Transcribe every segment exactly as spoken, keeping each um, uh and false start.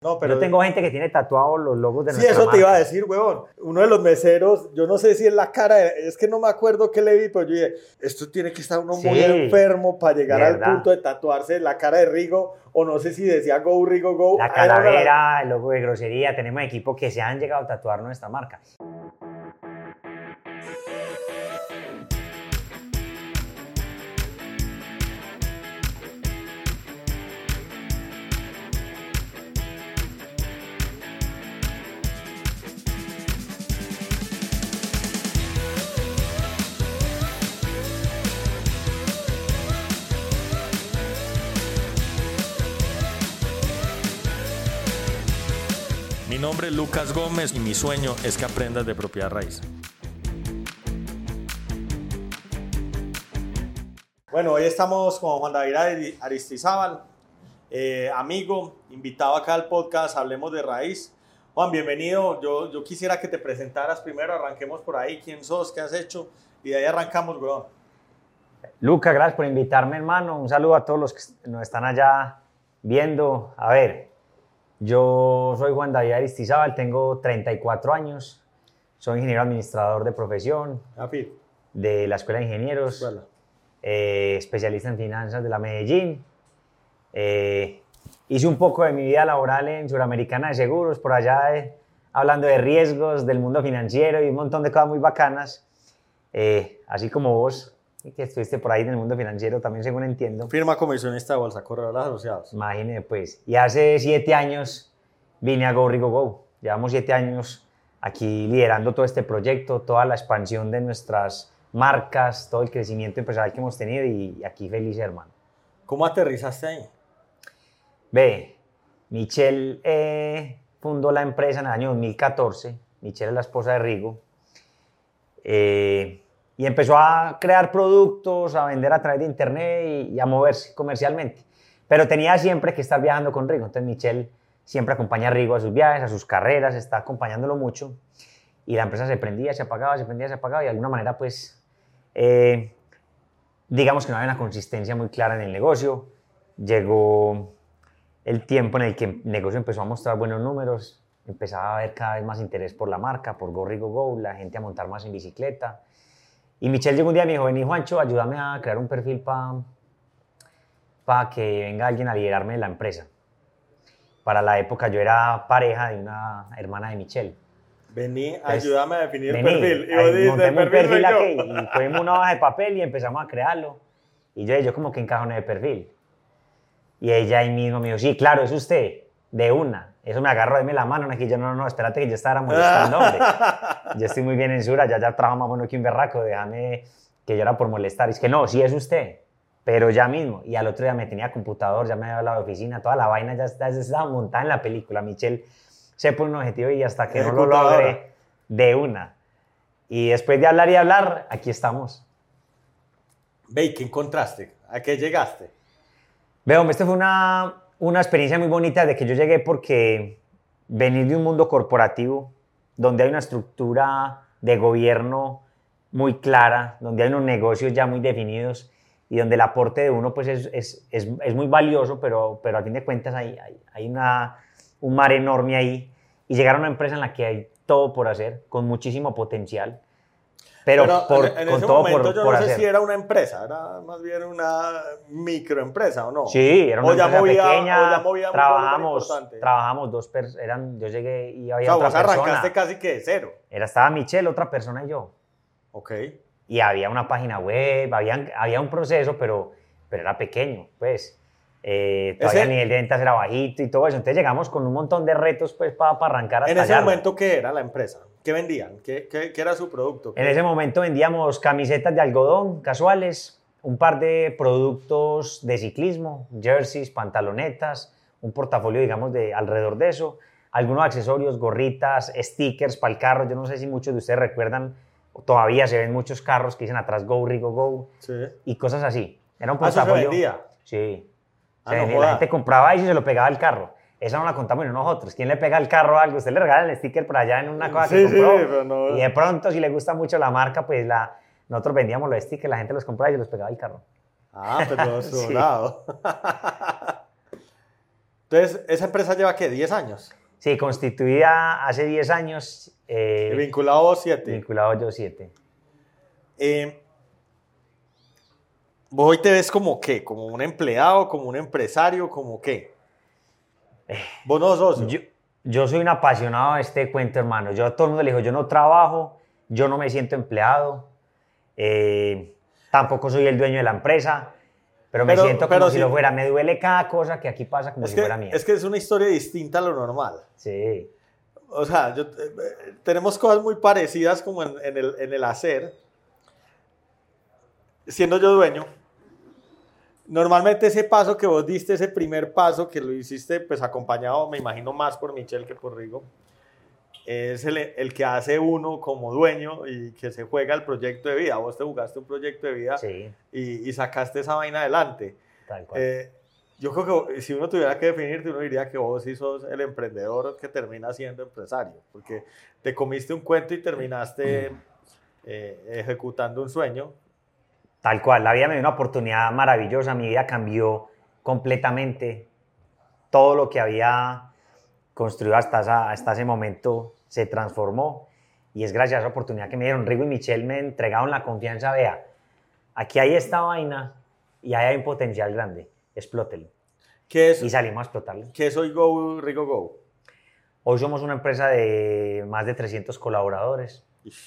No, pero yo tengo gente que tiene tatuados los logos de sí, nuestra eso marca. te iba a decir, huevón. Uno de los meseros, yo no sé si es la cara, de, es que no me acuerdo qué le vi, pero yo dije, esto tiene que estar uno Sí, muy enfermo para llegar al verdad. punto de tatuarse la cara de Rigo, o no sé si decía Go Rigo Go. La Era una- calavera, el logo de grosería, tenemos equipos que se han llegado a tatuar nuestra marca. Mi nombre es Lucas Gómez y mi sueño es que aprendas de propiedad raíz. Bueno, hoy estamos con Juan David Aristizábal, eh, amigo, invitado acá al podcast Hablemos de Raíz. Juan, bienvenido. Yo, yo quisiera que te presentaras primero, arranquemos por ahí, quién sos, qué has hecho, y de ahí arrancamos, weón. Lucas, gracias por invitarme, hermano. Un saludo a todos los que nos están allá viendo. A ver, yo soy Juan David Aristizábal, tengo treinta y cuatro años, soy ingeniero administrador de profesión Api, de la Escuela de Ingenieros, escuela. eh, especialista en finanzas de la Medellín. Eh, hice un poco de mi vida laboral en Suramericana de Seguros, por allá eh, hablando de riesgos del mundo financiero y un montón de cosas muy bacanas, eh, así como vos, que estuviste por ahí en el mundo financiero también, según entiendo. Firma comisionista de Bolsa, corredores asociados. Imagínate, pues. Y hace siete años vine a Go Rigo Go. Llevamos siete años aquí liderando todo este proyecto, toda la expansión de nuestras marcas, todo el crecimiento empresarial que hemos tenido y aquí feliz, hermano. ¿Cómo aterrizaste ahí? Ve, Michelle eh, fundó la empresa en el año dos mil catorce. Michelle es la esposa de Rigo. Eh, y empezó a crear productos, a vender a través de internet y, y a moverse comercialmente. Pero tenía siempre que estar viajando con Rigo. Entonces Michelle siempre acompaña a Rigo a sus viajes, a sus carreras, está acompañándolo mucho. Y la empresa se prendía, se apagaba, se prendía, se apagaba. Y de alguna manera, pues, eh, digamos que no había una consistencia muy clara en el negocio. Llegó el tiempo en el que el negocio empezó a mostrar buenos números. Empezaba a haber cada vez más interés por la marca, por Go Rigo Go, la gente a montar más en bicicleta. Y Michelle llegó un día y me dijo, vení Juancho, ayúdame a crear un perfil para pa que venga alguien a liderarme de la empresa. Para la época yo era pareja de una hermana de Michelle. Vení, Entonces, ayúdame a definir vení, el perfil. Y ahí vos dices, montemos el un perfil perfil soy aquí yo. y cogimos una hoja de papel y empezamos a crearlo. Y yo, yo como que encajoné de perfil. Y ella ahí mismo me dijo, sí, claro, es usted, de una. Eso me agarró, deme la mano, aquí yo, no, no, espérate que yo estaba molestando, hombre. Yo estoy muy bien en Sura, ya, ya trabajo más bueno que un berraco, déjame que yo era por molestar. Y es que no, sí es usted, pero ya mismo. Y al otro día me tenía computador, ya me había hablado de oficina, toda la vaina ya, ya estaba montada en la película. Michelle se pone un objetivo y hasta que no lo logre, de una. Y después de hablar y hablar, aquí estamos. Ve, ¿y qué encontraste? ¿A qué llegaste? Veo, esta fue una, una experiencia muy bonita de que yo llegué porque venir de un mundo corporativo donde hay una estructura de gobierno muy clara, donde hay unos negocios ya muy definidos y donde el aporte de uno pues es, es, es, es muy valioso, pero, pero a fin de cuentas hay, hay, hay una, un mar enorme ahí y llegar a una empresa en la que hay todo por hacer, con muchísimo potencial. Pero, Pero por, en, en con ese todo momento por, yo por no sé hacer. si era una empresa, era más bien una microempresa, ¿o no? Sí, era una o ya empresa movía, pequeña, o ya movía un volumen trabajamos, importante. trabajamos dos personas, eran, yo llegué y O había sea, otra vos arrancaste persona. casi que de cero. Era, estaba Michelle, otra persona y yo. Ok. Y había una página web, había, había un proceso, pero, pero era pequeño, pues. Eh, todavía Ese- el nivel de ventas era bajito y todo eso. Entonces llegamos con un montón de retos pues, para arrancar a En ese estallarla. momento, ¿qué era la empresa? ¿Qué vendían? ¿Qué, qué, qué era su producto? En ¿Qué- ese momento vendíamos camisetas de algodón casuales, un par de productos de ciclismo, jerseys, pantalonetas, un portafolio, digamos, de alrededor de eso, algunos accesorios, gorritas, stickers para el carro. Yo no sé si muchos de ustedes recuerdan, todavía se ven muchos carros que dicen atrás Go Rigo Go Sí. y cosas así. Era un Ah, eso se portafolio. vendía. Sí. Ah, Se no vendía, joda. la gente compraba y se lo pegaba al carro. Esa no la contamos ni nosotros. ¿Quién le pega al carro algo? Usted le regala el sticker por allá en una cosa Sí, que sí, compró. pero no- Y de pronto, si le gusta mucho la marca, pues la, nosotros vendíamos los stickers, la gente los compraba y se los pegaba al carro. Ah, pero Sí. sonado. Entonces, ¿esa empresa lleva qué? ¿diez años? Sí, constituida hace diez años. Eh, vinculado a vos siete. Vinculado yo siete. Eh, ¿Vos hoy te ves como qué? ¿Como un empleado, como un empresario, como qué? ¿Vos no sos socio? Yo, yo soy un apasionado de este cuento, hermano. Yo a todo el mundo le digo, yo no trabajo, yo no me siento empleado, eh, tampoco soy el dueño de la empresa, pero me Pero- siento pero como si sí- lo fuera. Me duele cada cosa que aquí pasa como Es si que, fuera mía. es que es una historia distinta a lo normal. Sí, O sea, yo- eh, tenemos cosas muy parecidas como en, en el, en el hacer. Siendo yo dueño, normalmente ese paso que vos diste, ese primer paso que lo hiciste, pues acompañado, me imagino, más por Michel que por Rigo, es el, el que hace uno como dueño y que se juega el proyecto de vida. Vos te jugaste un proyecto de vida sí, y, y sacaste esa vaina adelante. tal cual. Eh, yo creo que si uno tuviera que definirte, uno diría que vos sí sos el emprendedor que termina siendo empresario, porque te comiste un cuento y terminaste eh, ejecutando un sueñño. Tal cual, la vida me dio una oportunidad maravillosa, mi vida cambió completamente, todo lo que había construido hasta, esa- hasta ese momento se transformó y es gracias a esa oportunidad que me dieron. Rigo y Michelle me entregaron la confianza, vea, aquí hay esta vaina y ahí hay un potencial grande, explótelo. ¿Qué es, Y salimos a explotarlo. ¿qué es hoy Go, Rigo Go? Hoy somos una empresa de más de trescientos colaboradores.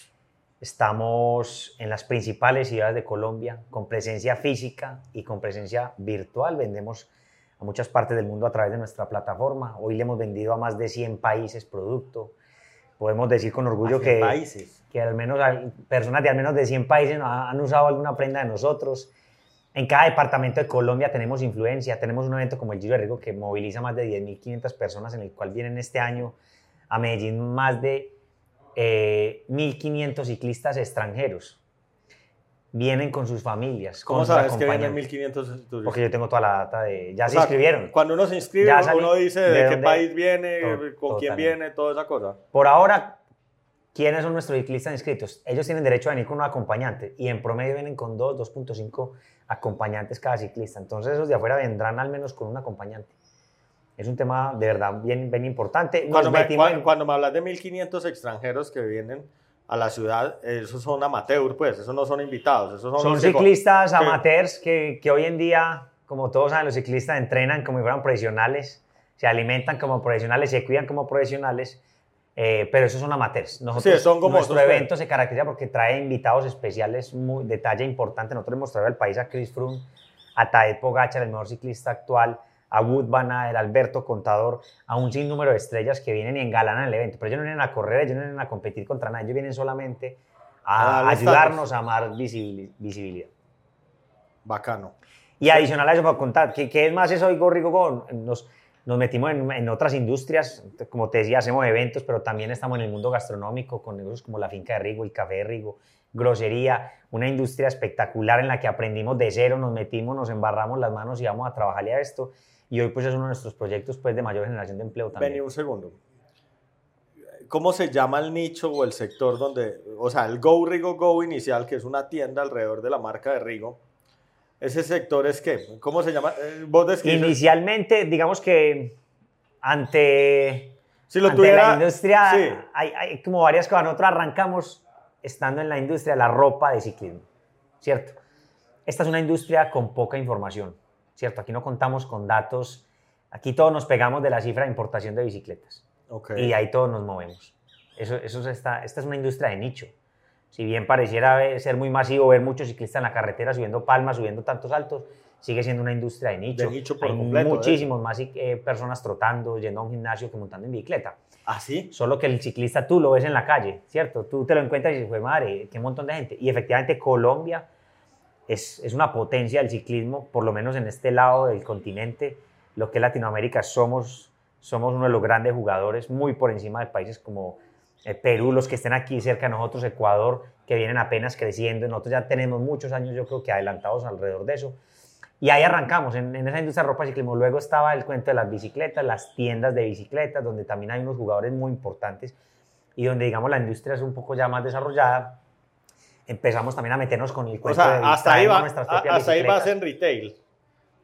Estamos en las principales ciudades de Colombia, con presencia física y con presencia virtual. Vendemos a muchas partes del mundo a través de nuestra plataforma. Hoy le hemos vendido a más de cien países producto. Podemos decir con orgullo Hacia que, países. que al menos hay personas de al menos de cien países han usado alguna prenda de nosotros. En cada departamento de Colombia tenemos influencia. Tenemos un evento como el Giro de Rigo que moviliza más de diez mil quinientas personas, en el cual vienen este año a Medellín más de eh, mil quinientos ciclistas extranjeros. Vienen con sus familias. ¿Cómo con sus sabes que vienen acompañantes. mil quinientos tuyos? Porque yo tengo toda la data de... Ya O se sea, inscribieron. Cuando uno se inscribe, Ya salí- uno dice de, de qué dónde- país viene, To- con quién totalmente. viene, toda esa cosa. Por ahora, ¿quiénes son nuestros ciclistas inscritos? Ellos tienen derecho a venir con un acompañante y en promedio vienen con dos, dos punto cinco acompañantes cada ciclista. Entonces esos de afuera vendrán al menos con un acompañante. Es un tema de verdad bien, bien importante. Nos Cuando me, metimos cua- en- cuando me hablas de mil quinientos extranjeros que vienen a la ciudad, esos son amateur, pues, esos no son invitados. Esos son Son los que- ciclistas que- amateurs que, que hoy en día, como todos saben, los ciclistas entrenan como si fueran profesionales, se alimentan como profesionales, se cuidan como profesionales, eh, pero esos son amateurs. Nosotros, Sí, son como nuestro otros, evento se caracteriza porque trae invitados especiales muy, de talla importante. Nosotros hemos traído al país a Chris Froome, a Tadej Pogačar, el mejor ciclista actual, a Wout van Aert, a Alberto Contador, a un sinnúmero de estrellas que vienen y engalanan el evento. Pero ellos no vienen a correr, ellos no vienen a competir contra nadie, ellos vienen solamente A a darle ayudarnos a más visibili- visibilidad. Bacano. Y adicional a eso, para contar, ¿qué, qué es más eso hoy, Rigo Go? Nos, nos metimos en, en otras industrias, como te decía, hacemos eventos, pero también estamos en el mundo gastronómico, con negocios como la finca de Rigo, el café de Rigo, grosería, una industria espectacular en la que aprendimos de cero, nos metimos, nos embarramos las manos y vamos a trabajarle a esto. Y hoy pues es uno de nuestros proyectos pues, de mayor generación de empleo también. Vení un segundo. ¿Cómo se llama el nicho o el sector donde, o sea, el Go Rigo Go inicial, que es una tienda alrededor de la marca de Rigo, ese sector es qué? ¿Cómo se llama? Eh, Vos describes. Inicialmente, digamos que ante, Si lo ante tuviera- la industria sí. hay, hay como varias cosas. Nosotros arrancamos estando en la industria de la ropa de ciclismo, ¿cierto? Esta es una industria con poca información, ¿cierto? Aquí no contamos con datos, aquí todos nos pegamos de la cifra de importación de bicicletas. Ok. Y ahí todos nos movemos. Eso, eso es esta, esta es una industria de nicho. Si bien pareciera ver- ser muy masivo ver muchos ciclistas en la carretera subiendo palmas, subiendo tantos saltos, sigue siendo una industria de nicho. De nicho por Hay completo, muchísimos más eh, personas trotando, yendo a un gimnasio que montando en bicicleta. ¿Ah, sí? Solo que el ciclista tú lo ves en la calle, ¿cierto? Tú te lo encuentras y dices, pues madre, qué montón de gente. Y efectivamente Colombia es, es una potencia del ciclismo, por lo menos en este lado del continente, lo que es Latinoamérica, somos, somos uno de los grandes jugadores, muy por encima de países como eh, Perú, los que estén aquí cerca de nosotros, Ecuador, que vienen apenas creciendo. Nosotros ya tenemos muchos años, yo creo que adelantados alrededor de eso. Y ahí arrancamos, en, en esa industria de ropa de ciclismo. Luego estaba el cuento de las bicicletas, las tiendas de bicicletas, donde también hay unos jugadores muy importantes y donde, digamos, la industria es un poco ya más desarrollada. Empezamos también a meternos con el O cuento de sea, hasta ahí, traemos va, nuestras a- propias hasta ahí vas bicicletas. en retail.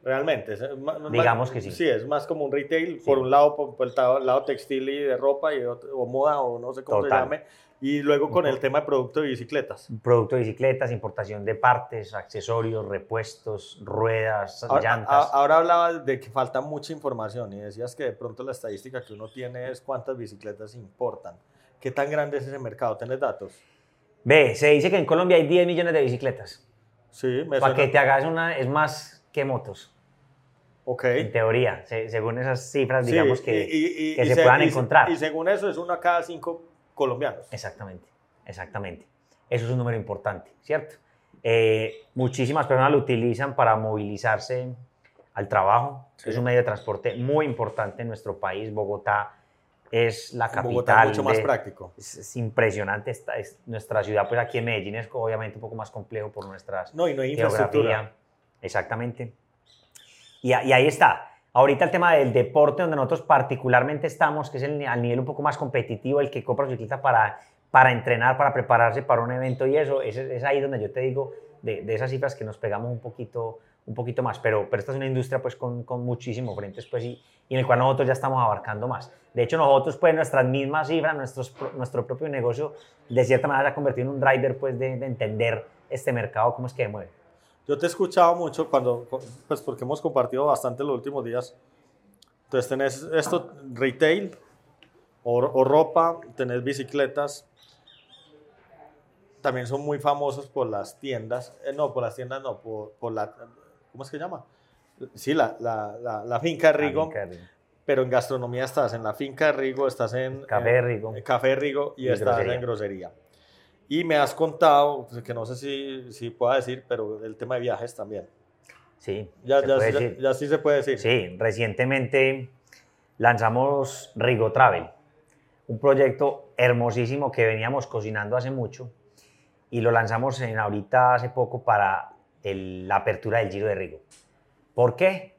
realmente. Es más, Digamos más, que sí. Sí, es más como un retail, Sí. por un lado, por, por el lado, lado textil y de ropa, y otro, o moda, o no sé cómo Total. se llame, y luego con el tema de producto de bicicletas. Producto de bicicletas, importación de partes, accesorios, repuestos, ruedas, Ahora, llantas. a, ahora hablabas de que falta mucha información y decías que de pronto la estadística que uno tiene es cuántas bicicletas importan. ¿Qué tan grande es ese mercado? ¿Tienes datos? Ve, se dice que en Colombia hay diez millones de bicicletas. Sí, me Para suena. que te hagas una, es más que motos. Ok. En teoría, se, según esas cifras, Sí, digamos que, y, y, y, que y se, se puedan y encontrar. Y según eso es uno a cada cinco colombianos. Exactamente, exactamente. Eso es un número importante, ¿cierto? Eh, muchísimas personas lo utilizan para movilizarse al trabajo. Sí. Es un medio de transporte muy importante en nuestro país. Bogotá es la capital. Bogotá es mucho más de, práctico. Es, es impresionante esta, es, nuestra ciudad, pues aquí en Medellín es obviamente un poco más complejo por nuestras No, y no hay infraestructura. geografía. Exactamente. Y, y ahí está. Ahorita el tema del deporte, donde nosotros particularmente estamos, que es el, al nivel un poco más competitivo, el que compra su bicicleta para, para entrenar, para prepararse para un evento y eso, es, es ahí donde yo te digo de, de esas cifras que nos pegamos un poquito, un poquito más. Pero, pero esta es una industria pues con, con muchísimos frentes pues, y, y en el cual nosotros ya estamos abarcando más. De hecho, nosotros, pues, nuestras mismas cifras, nuestros, nuestro propio negocio, de cierta manera se ha convertido en un driver pues, de, de entender este mercado, cómo es que mueve. Yo te he escuchado mucho cuando, pues porque hemos compartido bastante los últimos días. Entonces tenés esto, retail, o, o ropa, tenés bicicletas. También son muy famosos por las tiendas. Eh, no, por las tiendas no, por, por la, ¿cómo es que se llama? Sí, la, la, la, la finca de Rigo. La finca de Rigo. Pero en gastronomía estás en la finca de Rigo, estás en Café de Rigo. En, Café de Rigo y, y estás grosería. en grosería. Y me has contado, que no sé si, si pueda decir, pero el tema de viajes también. Sí, ya, se ya, puede ya, decir. ya sí se puede decir. Sí, recientemente lanzamos Rigo Travel, un proyecto hermosísimo que veníamos cocinando hace mucho y lo lanzamos en, ahorita hace poco para el, la apertura del Giro de Rigo. ¿Por qué?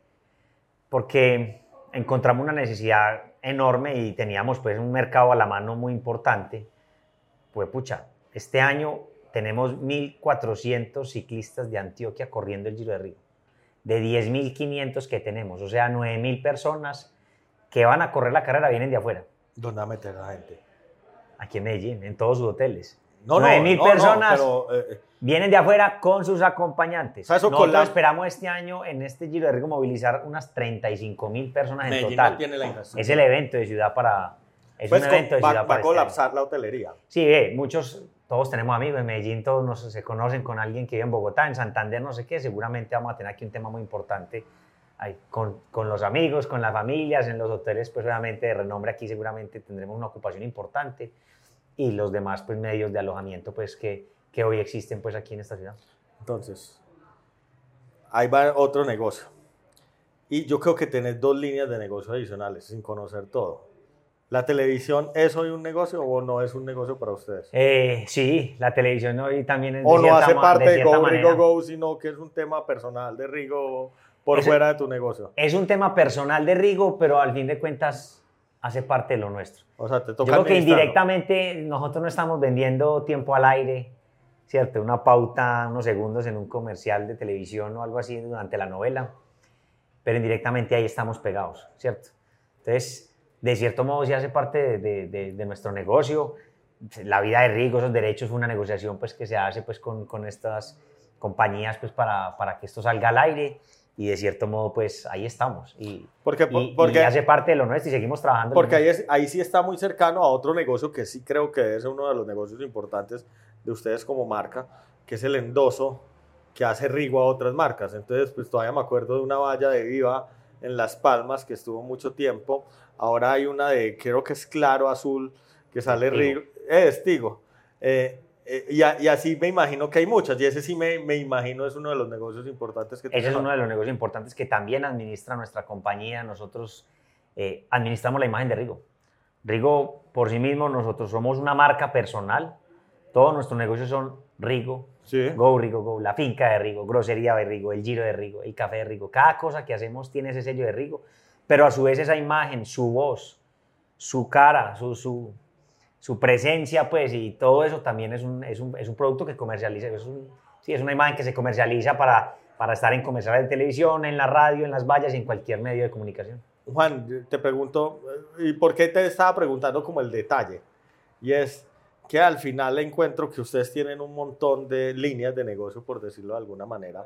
Porque encontramos una necesidad enorme y teníamos pues un mercado a la mano muy importante. Pues pucha, este año tenemos mil cuatrocientos ciclistas de Antioquia corriendo el Giro de Rigo, de diez mil quinientos que tenemos, o sea, nueve mil personas que van a correr la carrera vienen de afuera. ¿Dónde va a meter la gente? Aquí en Medellín, en todos sus hoteles. No, nueve mil no, personas no, pero, eh, vienen de afuera con sus acompañantes. O sea, eso Nosotros la... esperamos este año, en este Giro de Rigo, movilizar unas treinta y cinco mil personas Medellín en total. No tiene la infraestructura. Es el evento de ciudad para... Es pues un evento de va, ciudad va para a colapsar este la hotelería. Sí, ve, muchos, todos tenemos amigos en Medellín, todos nos, se conocen con alguien que vive en Bogotá, en Santander, no sé qué, seguramente vamos a tener aquí un tema muy importante ahí, con, con los amigos, con las familias, en los hoteles, pues obviamente de renombre aquí seguramente tendremos una ocupación importante y los demás pues medios de alojamiento pues que, que hoy existen pues aquí en esta ciudad. Entonces, ahí va otro negocio. Y yo creo que tenés dos líneas de negocio adicionales sin conocer todo. ¿La televisión es hoy un negocio o no es un negocio para ustedes? Eh, sí, la televisión hoy también es o de no hace parte de, de Go manera. Rigo Go, sino que es un tema personal de Rigo por es, fuera de tu negocio. Es un tema personal de Rigo, pero al fin de cuentas hace parte de lo nuestro. O sea, te toca Yo creo que indirectamente nosotros no estamos vendiendo tiempo al aire, ¿cierto? Una pauta, unos segundos en un comercial de televisión o algo así durante la novela, pero indirectamente ahí estamos pegados, ¿cierto? Entonces, de cierto modo sí hace parte de, de, de, de nuestro negocio. La vida de Rigo, esos derechos, fue una negociación pues, que se hace pues, con, con estas compañías pues, para, para que esto salga al aire y de cierto modo pues ahí estamos. Y, porque, y, porque, y hace parte de lo nuestro y seguimos trabajando. Porque ahí, es, ahí sí está muy cercano a otro negocio que sí creo que es uno de los negocios importantes de ustedes como marca, que es el endoso que hace Rigo a otras marcas. Entonces pues todavía me acuerdo de una valla de Viva en Las Palmas que estuvo mucho tiempo. Ahora hay una de, creo que es claro azul, que sale Rigo. Es Tigo. Eh, eh, y, a, y así me imagino que hay muchas. Y ese sí me, me imagino es uno de los negocios importantes que tenemos. Ese es uno de los negocios importantes que también administra nuestra compañía. Nosotros eh, administramos la imagen de Rigo. Rigo, por sí mismo, nosotros somos una marca personal. Todos nuestros negocios son Rigo, sí. Go Rigo Go, la finca de Rigo, grosería de Rigo, el Giro de Rigo, el café de Rigo. Cada cosa que hacemos tiene ese sello de Rigo. Pero a su vez esa imagen, su voz, su cara, su, su, su presencia, pues, y todo eso también es un, es un, es un producto que comercializa, es, un, sí, es una imagen que se comercializa para para estar en comerciales de televisión, en la radio, en las vallas y en cualquier medio de comunicación. Juan, te pregunto, ¿y por qué te estaba preguntando como el detalle? Y es que al final encuentro que ustedes tienen un montón de líneas de negocio, por decirlo de alguna manera.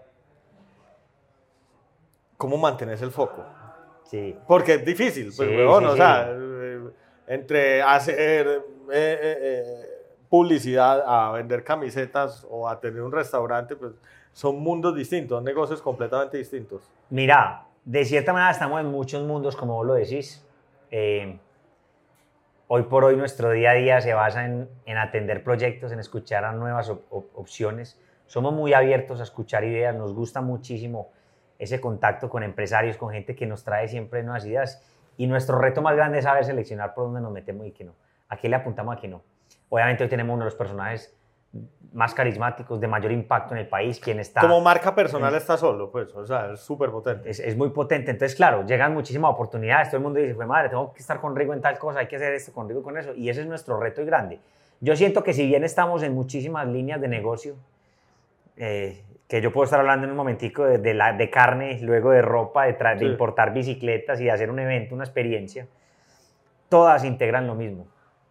¿Cómo mantienes el foco? Sí. Porque es difícil, pues, sí, huevón, sí, o sí. sea, eh, entre hacer eh, eh, eh, publicidad a vender camisetas o a tener un restaurante, pues son mundos distintos, son negocios completamente distintos. Mira, de cierta manera estamos en muchos mundos, como vos lo decís. Eh, hoy por hoy nuestro día a día se basa en, en atender proyectos, en escuchar a nuevas op op opciones. Somos muy abiertos a escuchar ideas, nos gusta muchísimo ese contacto con empresarios, con gente que nos trae siempre nuevas ideas. Y nuestro reto más grande es saber seleccionar por dónde nos metemos y qué no. ¿A qué le apuntamos, a qué no? Obviamente hoy tenemos uno de los personajes más carismáticos, de mayor impacto en el país, quien está... Como marca personal en, está solo, pues, o sea, es súper potente. Es, es muy potente. Entonces, claro, llegan muchísimas oportunidades. Todo el mundo dice, pues madre, tengo que estar con Rigo en tal cosa, hay que hacer esto con Rigo con eso. Y ese es nuestro reto y grande. Yo siento que si bien estamos en muchísimas líneas de negocio, eh, que yo puedo estar hablando en un momentico de, de, la, de carne, luego de ropa, de, de sí. importar bicicletas y de hacer un evento, una experiencia, todas integran lo mismo.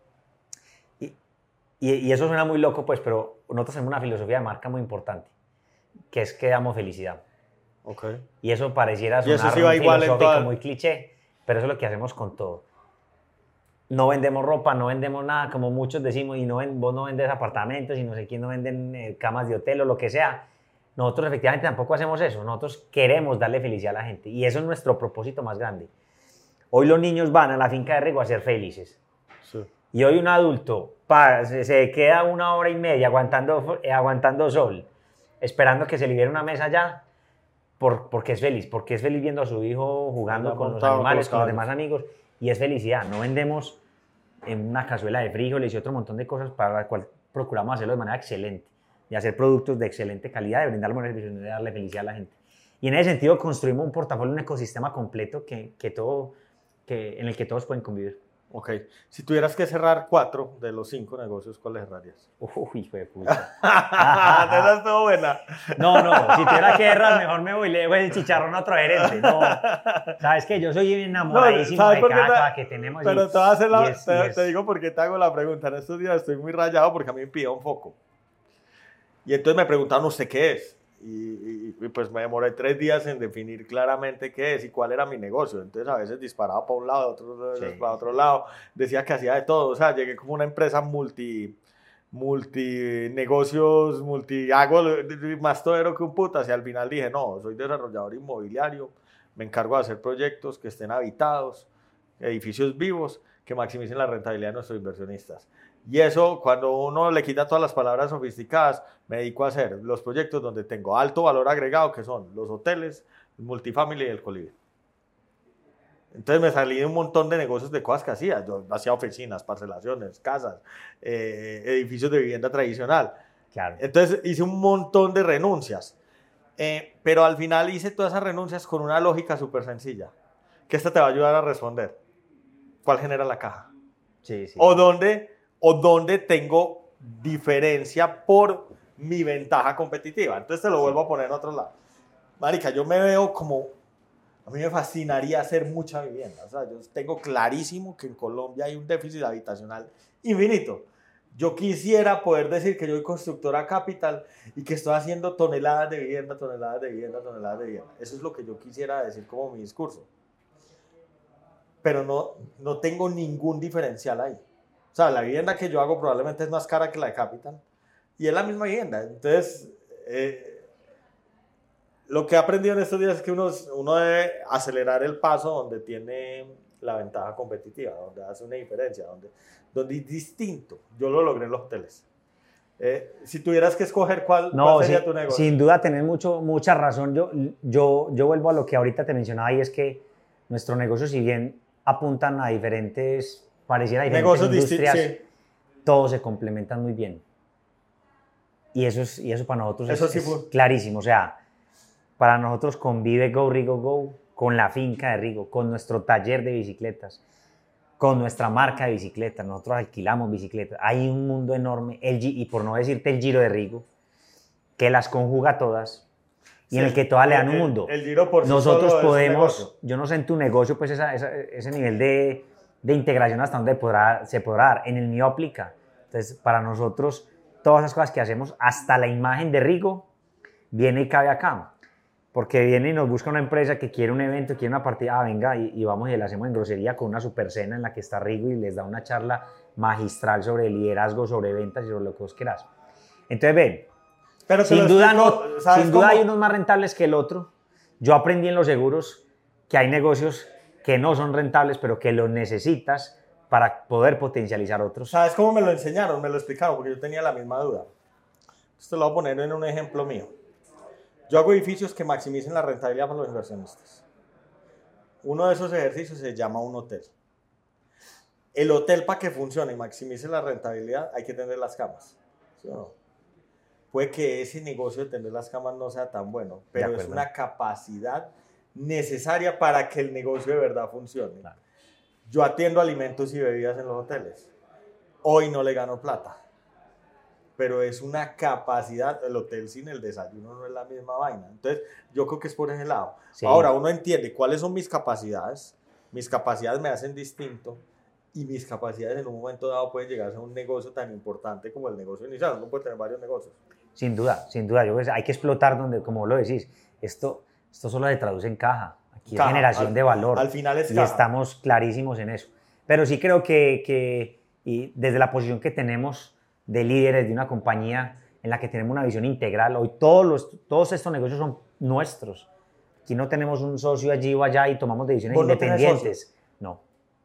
Y, y eso suena muy loco, pues, pero nosotros tenemos una filosofía de marca muy importante, que es que damos felicidad. Okay. Y eso pareciera sonar sí muy filosófico, toda... muy cliché, pero eso es lo que hacemos con todo. No vendemos ropa, no vendemos nada, como muchos decimos, y no ven, vos no vendes apartamentos, y no sé quién no venden eh, camas de hotel o lo que sea. Nosotros efectivamente tampoco hacemos eso. Nosotros queremos darle felicidad a la gente, y eso es nuestro propósito más grande. Hoy los niños van a la finca de Rigo a ser felices. Sí. Y hoy un adulto pa, se, se queda una hora y media aguantando, eh, aguantando sol, esperando que se libere una mesa allá, por, porque es feliz, porque es feliz viendo a su hijo jugando no, con los animales, con los demás amigos, y es felicidad. No vendemos en una cazuela de frijoles y otro montón de cosas para la cual procuramos hacerlo de manera excelente, y hacer productos de excelente calidad, de brindar buenos servicios, de darle felicidad a la gente. Y en ese sentido construimos un portafolio, un ecosistema completo que, que todo, que, en el que todos pueden convivir. Ok. Si tuvieras que cerrar cuatro de los cinco negocios, ¿cuáles cerrarías? Uy, hijo de puta. Esa estuvo buena. No, no. Si tuviera que cerrar, mejor me voy y le dejo el chicharrón a otro gerente. No. ¿Sabes qué? Yo soy enamoradísimo no, de cada cosa que tenemos. Pero y, te, voy a hacer la, es, te, es... te digo por qué te hago la pregunta. En estos días estoy muy rayado porque a mí me pidió un foco. Y entonces me preguntaron, ¿usted qué es? Y, y, y pues me demoré tres días en definir claramente qué es y cuál era mi negocio. Entonces a veces disparaba para un lado, otros sí. para otro lado, decía que hacía de todo. O sea, llegué como una empresa multi, multi negocios, multi, hago más todero que un putas. Y al final dije, no, soy desarrollador inmobiliario, me encargo de hacer proyectos que estén habitados, edificios vivos, que maximicen la rentabilidad de nuestros inversionistas. Y eso, cuando uno le quita todas las palabras sofisticadas, me dedico a hacer los proyectos donde tengo alto valor agregado, que son los hoteles, el multifamily y el coliving. Entonces me salí de un montón de negocios de cosas que hacía. Yo hacía oficinas, parcelaciones, casas, eh, edificios de vivienda tradicional. Claro. Entonces hice un montón de renuncias. Eh, pero al final hice todas esas renuncias con una lógica súper sencilla, que esta te va a ayudar a responder. ¿Cuál genera la caja? Sí, sí. O dónde... o donde tengo diferencia por mi ventaja competitiva. Entonces te lo vuelvo a poner en otro lado. Marica, yo me veo como, a mí me fascinaría hacer mucha vivienda. O sea, yo tengo clarísimo que en Colombia hay un déficit habitacional infinito. Yo quisiera poder decir que yo soy constructora capital y que estoy haciendo toneladas de vivienda, toneladas de vivienda, toneladas de vivienda. Eso es lo que yo quisiera decir como mi discurso. Pero no, no tengo ningún diferencial ahí. O sea, la vivienda que yo hago probablemente es más cara que la de Capital. Y es la misma vivienda. Entonces, eh, lo que he aprendido en estos días es que uno, uno debe acelerar el paso donde tiene la ventaja competitiva, donde hace una diferencia, donde, donde es distinto. Yo lo logré en los hoteles. Eh, si tuvieras que escoger cuál, no, cuál sería sí, tu negocio. Sin duda, tenés mucho, mucha razón. Yo, yo, yo vuelvo a lo que ahorita te mencionaba, y es que nuestro negocio, si bien apuntan a diferentes... pareciera diferentes negocios industrias, sí. Todos se complementan muy bien. Y eso, es, y eso para nosotros eso es, sí es clarísimo. O sea, para nosotros convive Go Rigo Go con la finca de Rigo, con nuestro taller de bicicletas, con nuestra marca de bicicletas. Nosotros alquilamos bicicletas. Hay un mundo enorme, el, y por no decirte el Giro de Rigo, que las conjuga todas. y sí, en el que todas le dan un mundo. El, el giro por sí Nosotros solo podemos, yo no sé en tu negocio, pues esa, esa, ese nivel de, de integración hasta donde podrá, se podrá dar. En el mío aplica. Entonces, para nosotros, todas esas cosas que hacemos, hasta la imagen de Rigo, viene y cabe acá. Porque viene y nos busca una empresa que quiere un evento, quiere una partida, ah, venga, y, y vamos y le hacemos en grosería con una super cena en la que está Rigo y les da una charla magistral sobre liderazgo, sobre ventas y sobre lo que vos quieras. Entonces, ven, Pero sin duda, explico, no, sin duda cómo? hay unos más rentables que el otro. Yo aprendí en los seguros que hay negocios que no son rentables, pero que los necesitas para poder potencializar otros. ¿Sabes cómo me lo enseñaron? Me lo explicaron, porque yo tenía la misma duda. Esto lo voy a poner en un ejemplo mío. Yo hago edificios que maximicen la rentabilidad para los inversionistas. Uno de esos ejercicios se llama un hotel. El hotel, para que funcione y maximice la rentabilidad, hay que tener las camas. ¿Sí o no? Puede que ese negocio de tener las camas no sea tan bueno, pero es una capacidad necesaria para que el negocio de verdad funcione. Claro. Yo atiendo alimentos y bebidas en los hoteles. Hoy no le gano plata, pero es una capacidad. El hotel sin el desayuno no es la misma vaina. Entonces, yo creo que es por ese lado. Sí. Ahora, uno entiende cuáles son mis capacidades. Mis capacidades me hacen distinto y mis capacidades en un momento dado pueden llegar a ser un negocio tan importante como el negocio inicial. Uno puede tener varios negocios. Sin duda, sin duda. Yo creo que hay que explotar donde, como vos lo decís, esto, esto solo se traduce en caja. Aquí caja, es generación al, de valor. Al final es y caja. estamos clarísimos en eso. Pero sí creo que, que y desde la posición que tenemos de líderes de una compañía en la que tenemos una visión integral, hoy todos, los, todos estos negocios son nuestros. Aquí no tenemos un socio allí o allá y tomamos decisiones independientes. No.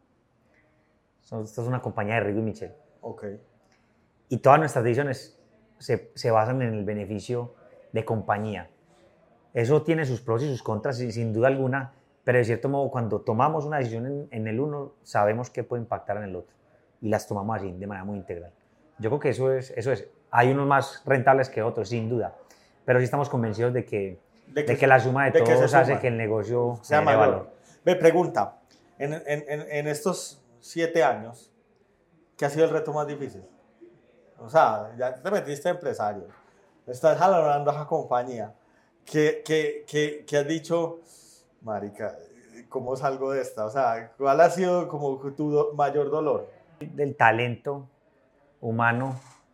Esto es una compañía de Rigo y Michel. Okay. Y todas nuestras decisiones se, se basan en el beneficio de compañía. Eso tiene sus pros y sus contras, sin duda alguna, pero de cierto modo, cuando tomamos una decisión en, en el uno, sabemos qué puede impactar en el otro. Y las tomamos así, de manera muy integral. Yo creo que eso es, eso es. Hay unos más rentables que otros, sin duda, pero sí estamos convencidos de que, de que, de que la suma de, de todos hace que el negocio sea mayor. Valor. Me pregunta, en, en, en, en estos siete años, ¿qué ha sido el reto más difícil? O sea, ya te metiste empresario, estás jalando a esa compañía, ¿qué, qué, qué, qué has dicho, marica, cómo salgo de esta? O sea, ¿cuál ha sido como tu do, mayor dolor? Del talento humano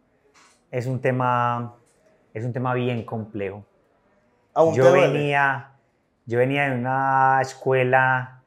es un tema, es un tema bien complejo. ¿Aún yo te duele? venía, yo venía de una escuela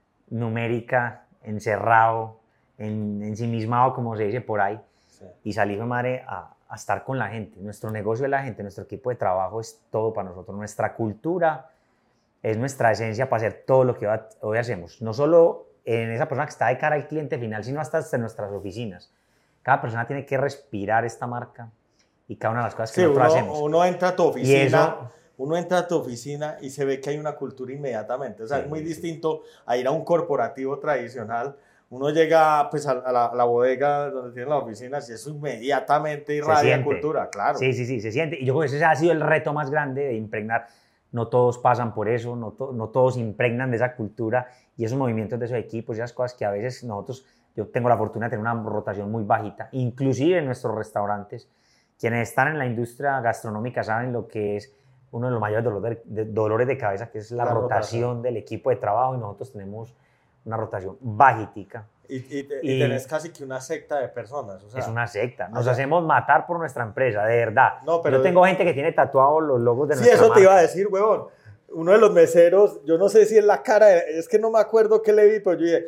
numérica, encerrado, en, ensimismado, como se dice por ahí, sí. Y salí, madre, a, a estar con la gente. Nuestro negocio es la gente, nuestro equipo de trabajo es todo para nosotros. Nuestra cultura es nuestra esencia para hacer todo lo que hoy hacemos. No solo en esa persona que está de cara al cliente final, sino hasta en nuestras oficinas. Cada persona tiene que respirar esta marca y cada una de las cosas que sí, nosotros uno, hacemos. Uno entra a tu oficina, eso, uno entra a tu oficina y se ve que hay una cultura inmediatamente. O sea, sí, es muy sí. distinto a ir a un corporativo tradicional. Uno llega pues, a, la, a la bodega donde tienen las oficinas y eso inmediatamente irradia cultura, claro. Sí, sí, sí, se siente. Y yo creo que ese ha sido el reto más grande de impregnar. No todos pasan por eso, no, to, no todos impregnan de esa cultura y esos movimientos de esos equipos y esas cosas que a veces nosotros, yo tengo la fortuna de tener una rotación muy bajita, inclusive en nuestros restaurantes. Quienes están en la industria gastronómica saben lo que es uno de los mayores dolores de, de, dolores de cabeza, que es la, la rotación, rotación del equipo de trabajo, y nosotros tenemos una rotación bajítica. Y, y, y, y tenés casi que una secta de personas. O sea, es una secta. Nos o sea, hacemos matar por nuestra empresa, de verdad. No, pero yo tengo gente que tiene tatuados los logos de sí, nuestra eso marca. Te iba a decir, huevón. Uno de los meseros, yo no sé si es la cara, de, es que no me acuerdo qué le vi, pero yo dije,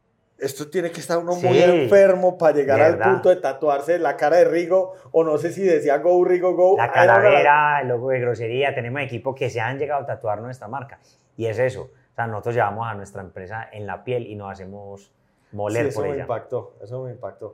esto tiene que estar uno sí, muy enfermo para llegar al punto de tatuarse la cara de Rigo, o no sé si decía Go, Rigo, Go. La calavera, el logo de grosería, tenemos equipos que se han llegado a tatuar nuestra marca. Y es eso, o sea, nosotros llevamos a nuestra empresa en la piel y nos hacemos moler sí, eso por me ella. Impactó, eso me impactó.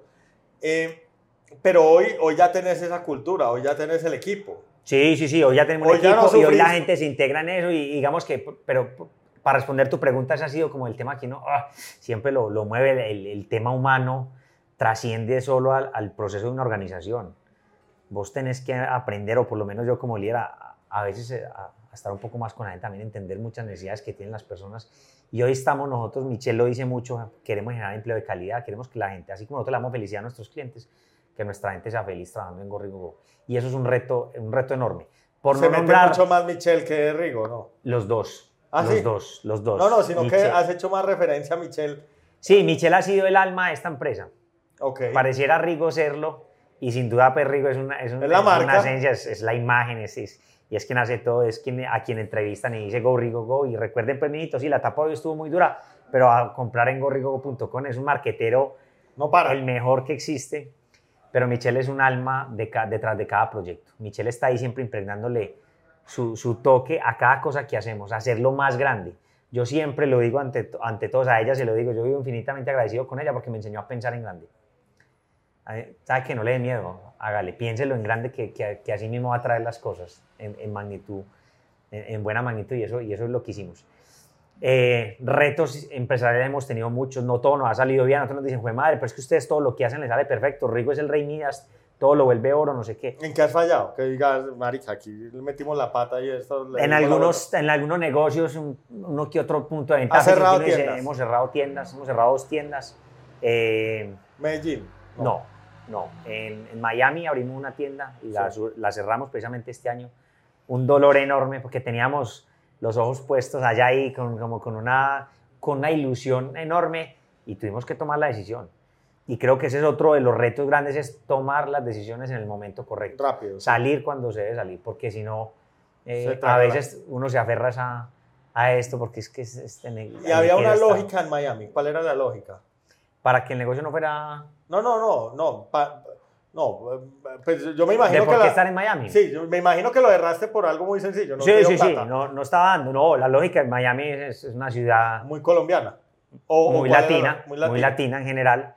Eh, pero hoy, hoy ya tenés esa cultura, hoy ya tenés el equipo. Sí, sí, sí, hoy ya tenemos hoy un equipo no y hoy la gente se integra en eso y digamos que, pero para responder tu pregunta, ese ha sido como el tema que no, ah, siempre lo, lo mueve, el, el tema humano trasciende solo al, al proceso de una organización. Vos tenés que aprender, o por lo menos yo como líder, a, a veces a, a estar un poco más con la gente, también entender muchas necesidades que tienen las personas. Y hoy estamos nosotros, Michel lo dice mucho, queremos generar empleo de calidad, queremos que la gente, así como nosotros le damos felicidad a nuestros clientes, que nuestra gente sea feliz trabajando en Go Rigo Go. Y eso es un reto, un reto enorme. por Se no mete nombrar mucho más Michel que Rigo, ¿no? los dos. ¿Ah, los sí? dos, los dos. No, no, sino Michel. que has hecho más referencia a Michel. Sí, Michel ha sido el alma de esta empresa. Ok. Pareciera Rigo serlo, y sin duda pues Rigo es una, es un- Es la es marca. una esencia, es, es la imagen, es, es- y es quien hace todo, es quien, a quien entrevistan y dice Go Rigo Go. Y recuerden pues, mijito, sí, la etapa hoy estuvo muy dura, pero a comprar en go rigo go punto com es un marquetero, No para. el mejor que existe. Pero Michel es un alma de ca- detrás de cada proyecto. Michel está ahí siempre impregnándole su, su toque a cada cosa que hacemos, hacerlo más grande. Yo siempre lo digo ante, ante todos, a ella se lo digo, yo vivo infinitamente agradecido con ella porque me enseñó a pensar en grande. ¿Sabe que no le dé miedo? Hágale, piénselo en grande, que, que, que así mismo va a traer las cosas en, en magnitud, en, en buena magnitud, y eso, y eso es lo que hicimos. Eh, retos empresariales hemos tenido muchos, no todo nos ha salido bien, nosotros nos dicen, joder madre, pero es que ustedes todo lo que hacen les sale perfecto, Rigo es el rey Midas, todo lo vuelve oro, no sé qué. ¿En qué has fallado? Que digas, marica, aquí le metimos la pata y esto... le En dimos la algunos, en algunos negocios, un- uno que otro punto de venta. ¿Has cerrado uno dice, tiendas? hemos cerrado tiendas, hemos cerrado dos tiendas. Eh, vuelta. Medellín. no, no. En, en Miami abrimos una tienda y la, Sí. su- la cerramos precisamente este año. Un dolor enorme porque teníamos los ojos puestos allá ahí con, como con una, con una ilusión enorme y tuvimos que tomar la decisión. Y creo que ese es otro de los retos grandes, es tomar las decisiones en el momento correcto. Rápido. sí. Salir cuando se debe salir, porque si no, eh, Se traga a la- veces uno se aferra a, esa- a esto porque es que es, es- Y había una lógica en Miami. ¿Cuál era la lógica? para que el negocio no fuera No, no, no, no. pa- no, eh, pues yo me de imagino por que qué la- estar en Miami. Sí, yo me imagino que lo erraste por algo muy sencillo. No te sí, dio sí, sí, plata. no, no estaba dando, no, la lógica en Miami es, es una ciudad Muy colombiana. O, o muy cuál era latina, la- muy muy latina, latina. en general.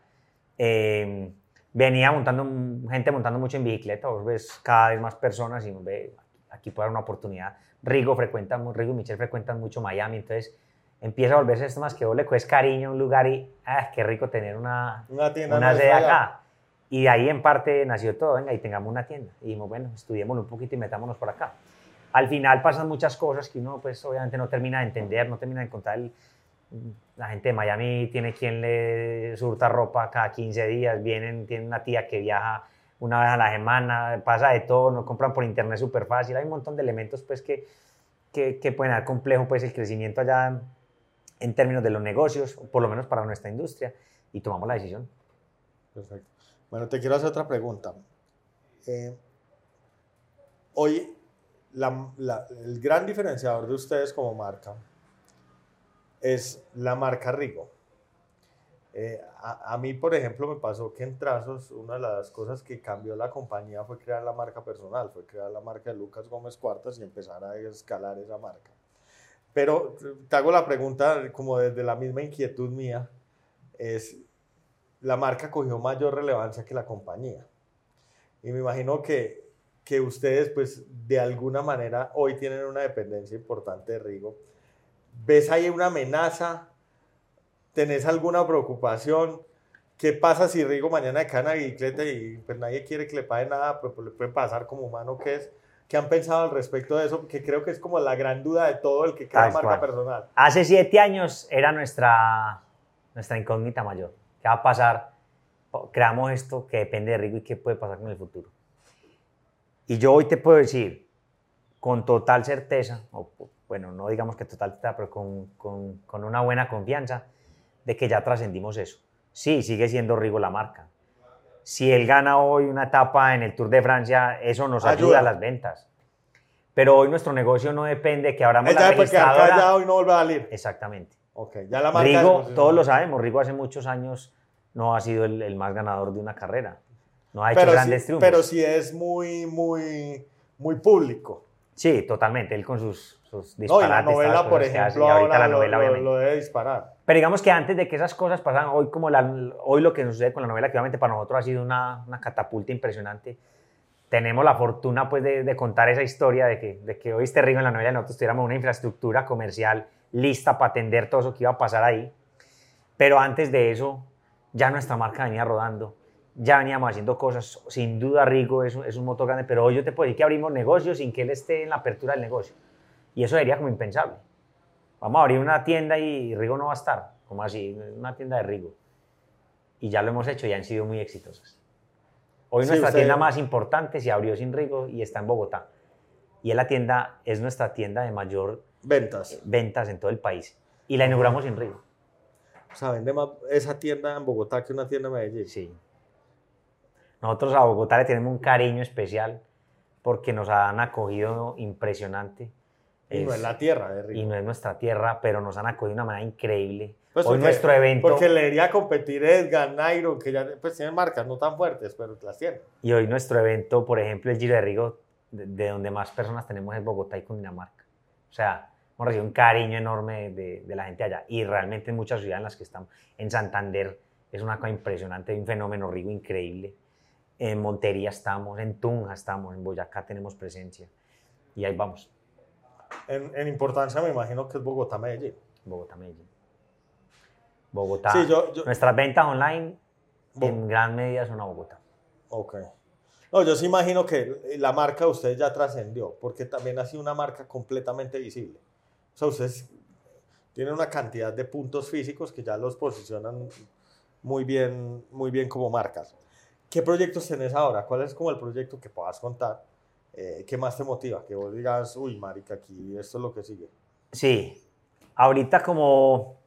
Eh, venía montando, gente montando mucho en bicicleta, vos ves cada vez más personas y ve, aquí puede haber una oportunidad. Rigo frecuenta, mu- Rigo y Michel frecuentan mucho Miami, entonces empieza a volverse esto más que vos le coges cariño a un lugar y, ah, qué rico tener una, Una tienda una más sede allá. acá. Y de ahí en parte nació todo, venga, y tengamos una tienda. Y dijimos, bueno, estudiémoslo un poquito y metámonos por acá. Al final pasan muchas cosas que uno, pues, obviamente no termina de entender, no termina de encontrar. El, la gente de Miami tiene quien le surta ropa cada quince días, vienen, tiene una tía que viaja una vez a la semana, pasa de todo, nos compran por internet súper fácil. Hay un montón de elementos, pues, que, que, que pueden dar complejo, pues, el crecimiento allá en, en términos de los negocios, por lo menos para nuestra industria, y tomamos la decisión. Perfecto. Bueno, te quiero hacer otra pregunta. Eh, hoy, la- la- el gran diferenciador de ustedes como marca es la marca Rigo. Eh, a, a mí, por ejemplo, me pasó que en Trazos una de las cosas que cambió la compañía fue crear la marca personal, fue crear la marca de Lucas Gómez Cuartas y empezar a escalar esa marca. Pero te hago la pregunta como desde la misma inquietud mía, es, la marca cogió mayor relevancia que la compañía. Y me imagino que, que ustedes, pues, de alguna manera hoy tienen una dependencia importante de Rigo. ¿Ves ahí una amenaza? ¿Tenés alguna preocupación? ¿Qué pasa si Rigo mañana cae en la bicicleta y pues nadie quiere que le pague nada? Pues, pues le puede pasar como humano que es. ¿Qué han pensado al respecto de eso? Que creo que es como la gran duda de todo el que crea Tal marca cual. personal. Hace siete años era nuestra, nuestra incógnita mayor. ¿Qué va a pasar? Creamos esto que depende de Rigo y qué puede pasar con el futuro. Y yo hoy te puedo decir, con total certeza, o bueno, no digamos que total certeza, pero con, con, con una buena confianza, de que ya trascendimos eso. Sí, sigue siendo Rigo la marca. Si él gana hoy una etapa en el Tour de Francia, eso nos ayuda, Ayuda. a las ventas. Pero hoy nuestro negocio no depende de que abramos Ella la puede quedar registradora. callado y no vuelve a salir. Exactamente. Ok, ya la marca... Rigo, es- todos lo sabemos, Rigo hace muchos años no ha sido el, el más ganador de una carrera. No ha hecho pero grandes sí, triunfos. pero sí es muy, muy, muy público. Sí, totalmente, él con sus, sus No, y disparates. la todas las novela, por cosas que hace, ejemplo, y ahorita ahora la novela, lo, lo, obviamente. lo debe disparar. Pero digamos que antes de que esas cosas pasaran, hoy, como la, hoy lo que sucede con la novela, que obviamente para nosotros ha sido una, una catapulta impresionante. Tenemos la fortuna pues, de, de contar esa historia de que, de que hoy este Rigo en la novela nosotros tuviéramos una infraestructura comercial lista para atender todo eso que iba a pasar ahí. Pero antes de eso, ya nuestra marca venía rodando, ya veníamos haciendo cosas. Sin duda Rigo es, un- es un motor grande, pero hoy yo te puedo decir que abrimos negocios sin que él esté en la apertura del negocio. Y eso sería como impensable. Vamos a abrir una tienda y Rigo no va a estar, como así, una tienda de Rigo. Y ya lo hemos hecho y han sido muy exitosas. Hoy Sí, nuestra usted- tienda más importante se abrió sin Rigo y está en Bogotá. y es la tienda, es nuestra tienda de mayor ventas. ventas en todo el país. Y la inauguramos en Rigo. O sea, vende más esa tienda en Bogotá que una tienda en Medellín. Sí. Nosotros a Bogotá le tenemos un cariño especial porque nos han acogido impresionante. Y es, no es la tierra de Rigo. Y no es nuestra tierra, pero nos han acogido de una manera increíble. Pues Hoy porque, nuestro evento... Porque le iría a competir Edgar, Nairo, que ya pues, tienen marcas no tan fuertes, pero las tienen. Y hoy nuestro evento, por ejemplo, el Giro de Rigo, de, de donde más personas tenemos es Bogotá y Cundinamarca. O sea, hemos recibido un cariño enorme de, de la gente allá. Y realmente en muchas ciudades en las que estamos, en Santander es una cosa impresionante, hay un fenómeno Rigo increíble. En Montería estamos, en Tunja estamos, en Boyacá tenemos presencia. Y ahí vamos. En, en importancia me imagino que es Bogotá-Medellín. Bogotá-Medellín. Bogotá. Sí, yo, yo, Nuestras ventas online Bo en gran medida son a Bogotá. Ok. No, yo sí imagino que la marca de ustedes ya trascendió, porque también ha sido una marca completamente visible. O sea, ustedes tienen una cantidad de puntos físicos que ya los posicionan muy bien, muy bien como marcas. ¿Qué proyectos tenés ahora? ¿Cuál es como el proyecto que puedas contar? Eh, ¿Qué más te motiva? Que vos digas, uy, marica, aquí esto es lo que sigue. Sí. Ahorita como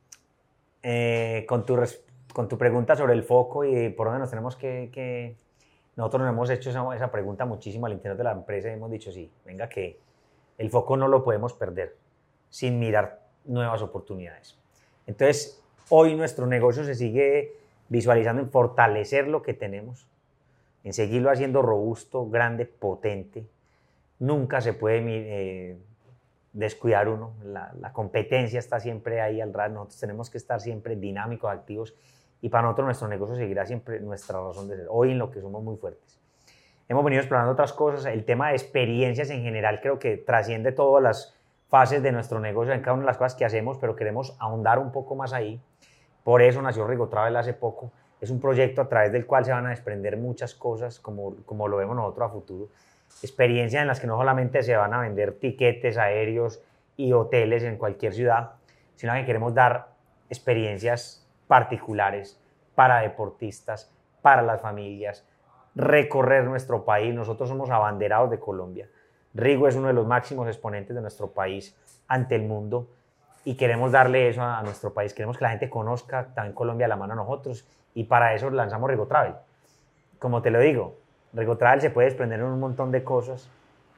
eh, con, tu con tu pregunta sobre el foco y por dónde nos tenemos que... que... Nosotros nos hemos hecho esa, esa pregunta muchísimo al interior de la empresa y hemos dicho, sí, venga que el foco no lo podemos perder sin mirar nuevas oportunidades. Entonces, hoy nuestro negocio se sigue visualizando en fortalecer lo que tenemos, en seguirlo haciendo robusto, grande, potente. Nunca se puede eh, descuidar uno. La, la competencia está siempre ahí al ras. Nosotros tenemos que estar siempre dinámicos, activos. Y para nosotros nuestro negocio seguirá siempre nuestra razón de ser. Hoy en lo que somos muy fuertes. Hemos venido explorando otras cosas. El tema de experiencias en general creo que trasciende todas las fases de nuestro negocio, en cada una de las cosas que hacemos, pero queremos ahondar un poco más ahí. Por eso nació Rigo Travel hace poco. Es un proyecto a través del cual se van a desprender muchas cosas, como, como lo vemos nosotros a futuro. Experiencias en las que no solamente se van a vender tiquetes aéreos y hoteles en cualquier ciudad, sino que queremos dar experiencias particulares para deportistas, para las familias, recorrer nuestro país. Nosotros somos abanderados de Colombia. Rigo es uno de los máximos exponentes de nuestro país ante el mundo y queremos darle eso a, a nuestro país. Queremos que la gente conozca también Colombia a la mano a nosotros y para eso lanzamos Rigo Travel. Como te lo digo, Rigo Travel se puede desprender en un montón de cosas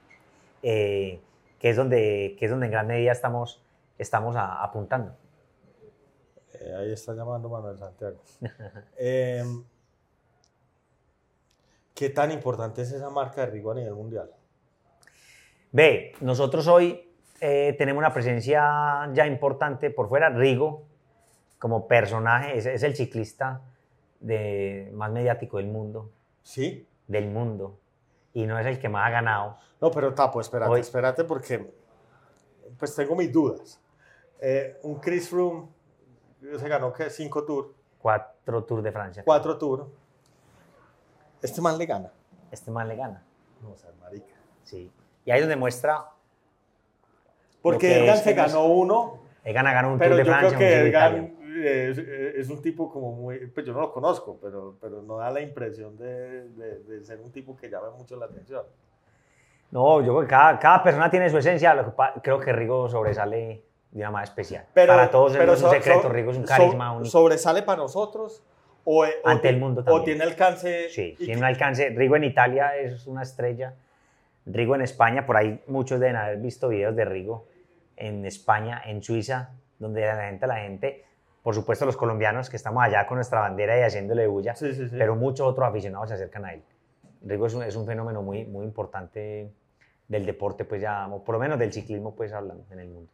eh, que, es donde, que es donde en gran medida estamos, estamos a, apuntando. Eh, ahí está llamando Manuel Santiago. eh, ¿Qué tan importante es esa marca de Rigo a nivel mundial? Ve, nosotros hoy eh, tenemos una presencia ya importante por fuera. Rigo, como personaje, es, es el ciclista de, más mediático del mundo. ¿Sí? Del mundo. Y no es el que más ha ganado. No, pero Tapo, espérate, hoy, espérate porque pues tengo mis dudas. Eh, un Chris Froome se ganó, ¿qué? Cinco Tours. Cuatro Tours de Francia. Cuatro Tours. Este man le gana. Este man le gana. No, o sea, marica. Sí. Y ahí es donde muestra... Porque Egan se ganó uno. Egan ganó un Tour de Francia. Pero yo creo que Egan es, es un tipo como muy... Pues yo no lo conozco, pero, pero no da la impresión de, de, de ser un tipo que llama mucho la atención. No, yo creo que cada, cada persona tiene su esencia. Lo que, creo que Rigo sobresale de una manera especial. Pero, para todos pero es un so, secreto. So, Rigo es un carisma so, único. ¿Sobresale para nosotros? O, o ante el mundo también. ¿O tiene alcance? Sí, tiene un alcance. Rigo en Italia es una estrella. Rigo en España, por ahí muchos deben haber visto videos de Rigo en España, en Suiza, donde la gente, la gente, por supuesto los colombianos que estamos allá con nuestra bandera y haciéndole bulla, sí, sí, sí. pero muchos otros aficionados se acercan a él. Rigo es un, es un fenómeno muy, muy importante del deporte, pues ya, o por lo menos del ciclismo, pues hablando en el mundo.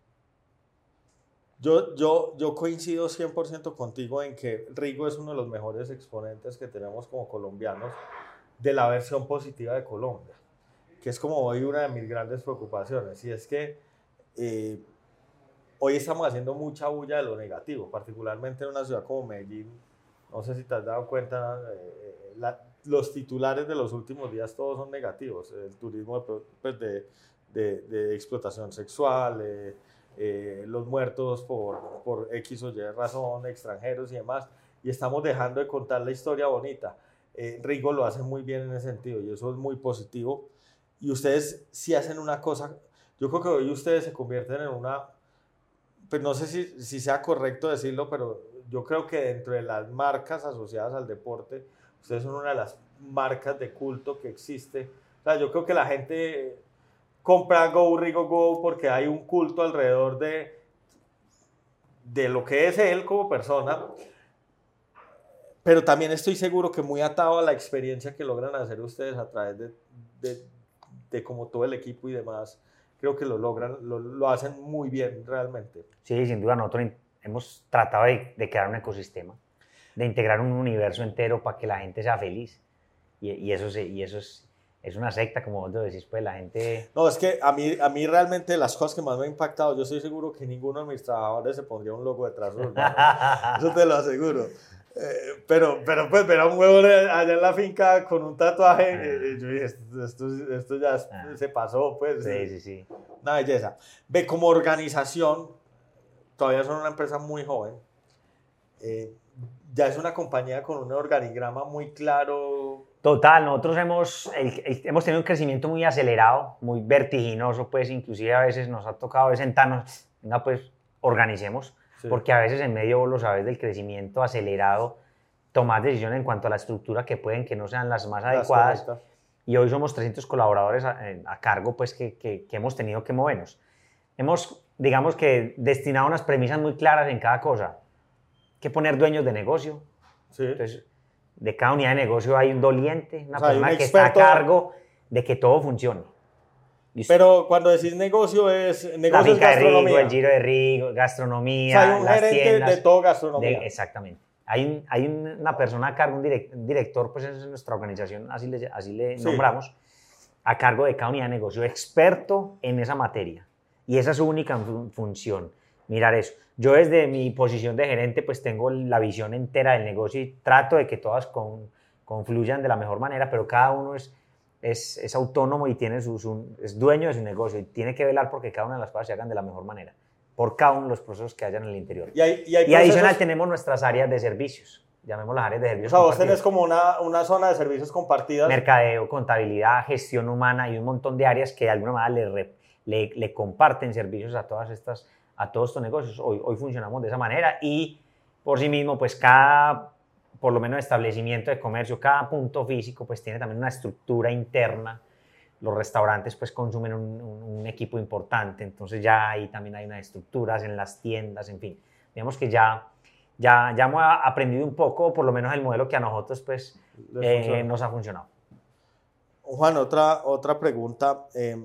Yo, yo, yo coincido cien por ciento contigo en que Rigo es uno de los mejores exponentes que tenemos como colombianos de la versión positiva de Colombia, que es como hoy una de mis grandes preocupaciones, y es que eh, hoy estamos haciendo mucha bulla de lo negativo, particularmente en una ciudad como Medellín. No sé si te has dado cuenta, eh, la, los titulares de los últimos días todos son negativos, el turismo de, pues de, de, de explotación sexual, eh, eh, los muertos por, por X o Y razón, extranjeros y demás, y estamos dejando de contar la historia bonita. Eh, Rigo lo hace muy bien en ese sentido y eso es muy positivo. y ustedes sí hacen una cosa, yo creo que hoy ustedes se convierten en una, pues no sé si, si sea correcto decirlo, pero yo creo que dentro de las marcas asociadas al deporte, ustedes son una de las marcas de culto que existe. O sea, yo creo que la gente compra Go Rigo Go porque hay un culto alrededor de, de lo que es él como persona, pero también estoy seguro que muy atado a la experiencia que logran hacer ustedes a través de, de, de como todo el equipo y demás, creo que lo logran, lo, lo hacen muy bien realmente. Sí, sin duda nosotros hemos tratado de, de crear un ecosistema, de integrar un universo entero para que la gente sea feliz, y, y eso, se, y eso es, es una secta, como vos decís, pues la gente... No, es que a mí, a mí realmente las cosas que más me han impactado, yo estoy seguro que ninguno de mis trabajadores se pondría un logo detrás de los manos. Eso te lo aseguro. Eh, pero, pero pues ver a un huevo allá en la finca con un tatuaje, ah. eh, yo dije, esto, esto, esto ya ah. se pasó, pues. Sí, sí, sí. Una belleza. Ve, como organización, todavía son una empresa muy joven, eh, ya es una compañía con un organigrama muy claro. Total, nosotros hemos, el, el, hemos tenido un crecimiento muy acelerado, muy vertiginoso, pues inclusive a veces nos ha tocado sentarnos, venga pues, organicemos. Sí. Porque a veces en medio, vos lo sabes, del crecimiento acelerado, tomás decisiones en cuanto a la estructura que pueden que no sean las más adecuadas. Las y hoy somos trescientos colaboradores a, a cargo, pues, que, que, que hemos tenido que movernos. Hemos, digamos que, destinado unas premisas muy claras en cada cosa. Que poner dueños de negocio. Sí. Entonces, de cada unidad de negocio hay un doliente, una o sea, persona un que está a cargo de que todo funcione. Pero cuando decís negocio es negocio, la finca de Rigo, el giro de Rigo, gastronomía, o sea, hay un las gerente tiendas, de todo gastronomía. De, exactamente. Hay, un, hay una persona a cargo, un, direct, un director, pues es nuestra organización, así le, así le sí. nombramos, a cargo de cada unidad de negocio, experto en esa materia. Y esa es su única fun función, mirar eso. Yo desde mi posición de gerente pues tengo la visión entera del negocio y trato de que todas con, confluyan de la mejor manera, pero cada uno es... Es, es autónomo y tiene su, su, es dueño de su negocio y tiene que velar porque cada una de las cosas se hagan de la mejor manera, por cada uno de los procesos que hayan en el interior. Y, hay, y, hay y adicional tenemos nuestras áreas de servicios, llamémoslas áreas de servicios. O sea, vos tenés como una, una zona de servicios compartidas. Mercadeo, contabilidad, gestión humana y un montón de áreas que de alguna manera le, le, le comparten servicios a todas estas, a todos estos negocios. Hoy, hoy funcionamos de esa manera y por sí mismo, pues cada... por lo menos establecimiento de comercio, cada punto físico pues tiene también una estructura interna. Los restaurantes pues consumen un, un, un equipo importante, entonces ya ahí también hay unas estructuras en las tiendas, en fin. Digamos que ya, ya, ya hemos aprendido un poco, por lo menos el modelo que a nosotros pues eh, nos ha funcionado. Juan, otra, otra pregunta. Eh,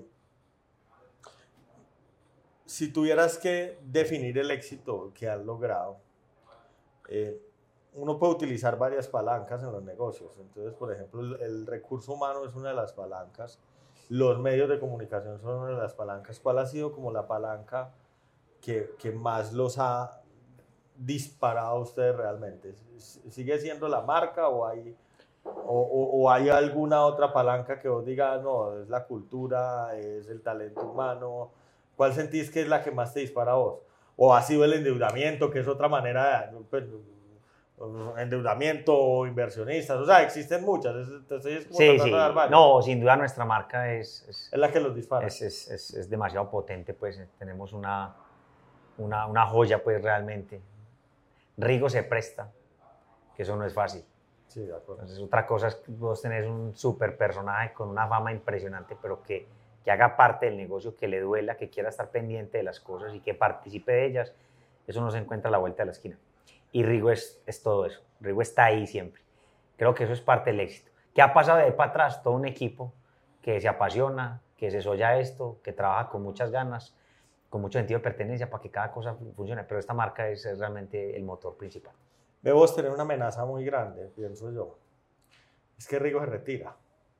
si tuvieras que definir el éxito que has logrado, eh, uno puede utilizar varias palancas en los negocios. Entonces, por ejemplo, el, el recurso humano es una de las palancas, los medios de comunicación son una de las palancas. ¿Cuál ha sido como la palanca que, que más los ha disparado a ustedes realmente? ¿Sigue siendo la marca o hay, o, o, o hay alguna otra palanca que vos digas, no, es la cultura, es el talento humano? ¿Cuál sentís que es la que más te dispara a vos? ¿O ha sido el endeudamiento, que es otra manera de... Pues, endeudamiento o inversionistas, o sea, existen muchas, entonces es como sí, sí. No, sin duda nuestra marca es, es, es la que los dispara. Es, es, es, es demasiado potente, pues tenemos una, una, una joya, pues realmente. Rigo se presta, que eso no es fácil. Sí, de acuerdo. Entonces, otra cosa es que vos tenés un super personaje con una fama impresionante, pero que, que haga parte del negocio, que le duela, que quiera estar pendiente de las cosas y que participe de ellas, eso no se encuentra a la vuelta de la esquina. Y Rigo es, es todo eso. Rigo está ahí siempre. Creo que eso es parte del éxito. ¿Qué ha pasado de ahí para atrás? Todo un equipo que se apasiona, que se soya esto, que trabaja con muchas ganas, con mucho sentido de pertenencia para que cada cosa funcione. Pero esta marca es, es realmente el motor principal. Debemos tener una amenaza muy grande, pienso yo. Es que Rigo se retira.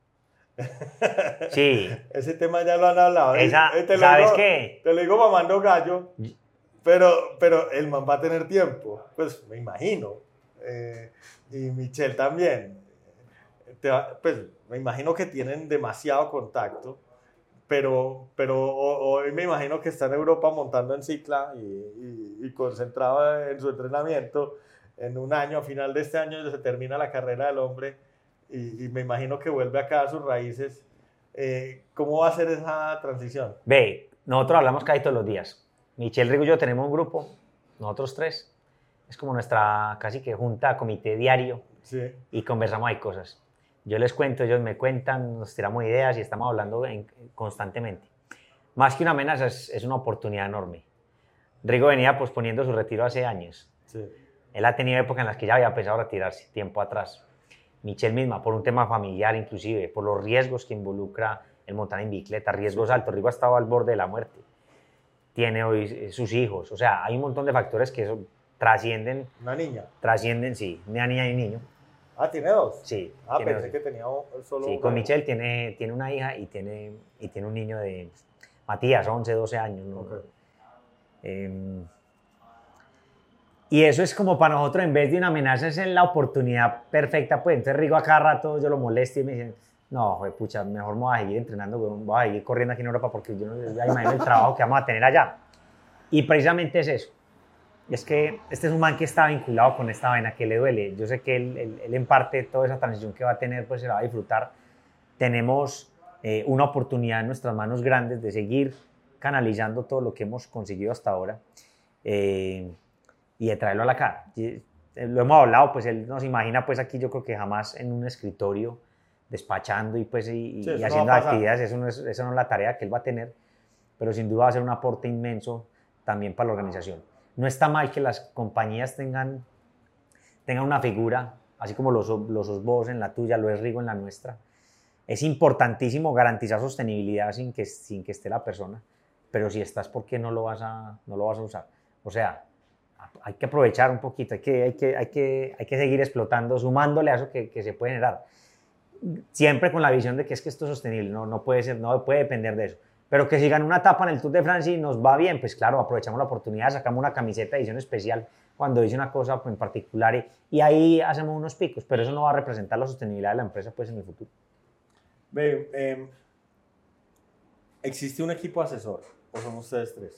Sí. Ese tema ya lo han hablado. Esa, te ¿Sabes digo, qué? Te lo digo mamando gallo. Pero, pero el man va a tener tiempo, pues me imagino, eh, y Michelle también, Te va, pues me imagino que tienen demasiado contacto, pero, pero hoy me imagino que está en Europa montando en cicla y, y, y concentrado en su entrenamiento. En un año, a final de este año se termina la carrera del hombre y, y me imagino que vuelve acá a sus raíces Eh, ¿Cómo va a ser esa transición? Ve, nosotros hablamos casi todos los días. Michelle, Rigo y yo tenemos un grupo, nosotros tres. Es como nuestra casi que junta, comité diario. Sí. Y conversamos ahí cosas. Yo les cuento, ellos me cuentan, nos tiramos ideas y estamos hablando en, constantemente. Más que una amenaza, es, es una oportunidad enorme. Rigo venía posponiendo su retiro hace años. Sí. Él ha tenido épocas en las que ya había pensado retirarse, tiempo atrás. Michelle misma, por un tema familiar inclusive, por los riesgos que involucra el montar en bicicleta, riesgos altos. Rigo ha estado al borde de la muerte. Tiene hoy sus hijos. O sea, hay un montón de factores que eso, trascienden. ¿Una niña? Trascienden, sí. Una niña y un niño. Ah, ¿tiene dos? Sí. Ah, tiene pensé dos. que tenía solo Sí, un con hijo. Michelle tiene, tiene una hija y tiene, y tiene un niño de Matías, once, doce años. ¿no? Okay. Eh, y eso es como para nosotros, en vez de una amenaza, es la oportunidad perfecta. Pues entonces Rigo a cada rato yo lo molesto y me dicen, no, joder, pucha, mejor me voy a seguir entrenando, voy a seguir corriendo aquí en Europa porque yo no ya imagino el trabajo que vamos a tener allá. Y precisamente es eso. Es que este es un man que está vinculado con esta vaina, que le duele. Yo sé que él, él, él en parte toda esa transición que va a tener, pues se la va a disfrutar. Tenemos eh, una oportunidad en nuestras manos grandes de seguir canalizando todo lo que hemos conseguido hasta ahora eh, y de traerlo a la cara. Y, eh, lo hemos hablado, pues él nos imagina pues aquí yo creo que jamás en un escritorio despachando y, pues, y, Sí, y eso haciendo no va a pasar. actividades. Eso no, es, eso no es la tarea que él va a tener, pero sin duda va a ser un aporte inmenso también para la organización. No está mal que las compañías tengan, tengan una figura, así como los, los sos vos en la tuya, lo es Rigo en la nuestra. Es importantísimo garantizar sostenibilidad sin que, sin que esté la persona, pero si estás, ¿por qué no lo vas a, no lo vas a usar? O sea, hay que aprovechar un poquito, hay que, hay que, hay que, hay que seguir explotando, sumándole a eso que, que se puede generar. Siempre con la visión de que es que esto es sostenible, no, no puede ser, no puede depender de eso. Pero que si gana una etapa en el Tour de Francia y nos va bien, pues claro, aprovechamos la oportunidad, sacamos una camiseta de edición especial cuando dice una cosa en particular y, y ahí hacemos unos picos, pero eso no va a representar la sostenibilidad de la empresa pues en el futuro. Ve, eh, ¿existe un equipo asesor o son ustedes tres?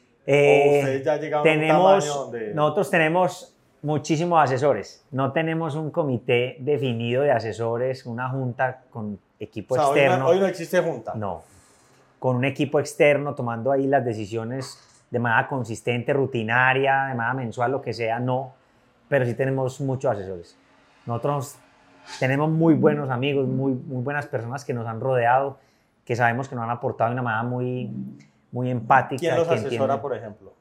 Eh, ¿O ustedes ya llegaron tenemos, a un tamaño donde...? Nosotros tenemos muchísimos asesores, no tenemos un comité definido de asesores, una junta con equipo O sea, hoy externo. no, hoy no existe junta. No, con un equipo externo tomando ahí las decisiones de manera consistente, rutinaria, de manera mensual, lo que sea, no, pero sí tenemos muchos asesores. Nosotros tenemos muy buenos amigos, muy, muy buenas personas que nos han rodeado, que sabemos que nos han aportado de una manera muy, muy empática. ¿Quién los que asesora, entienden. por ejemplo?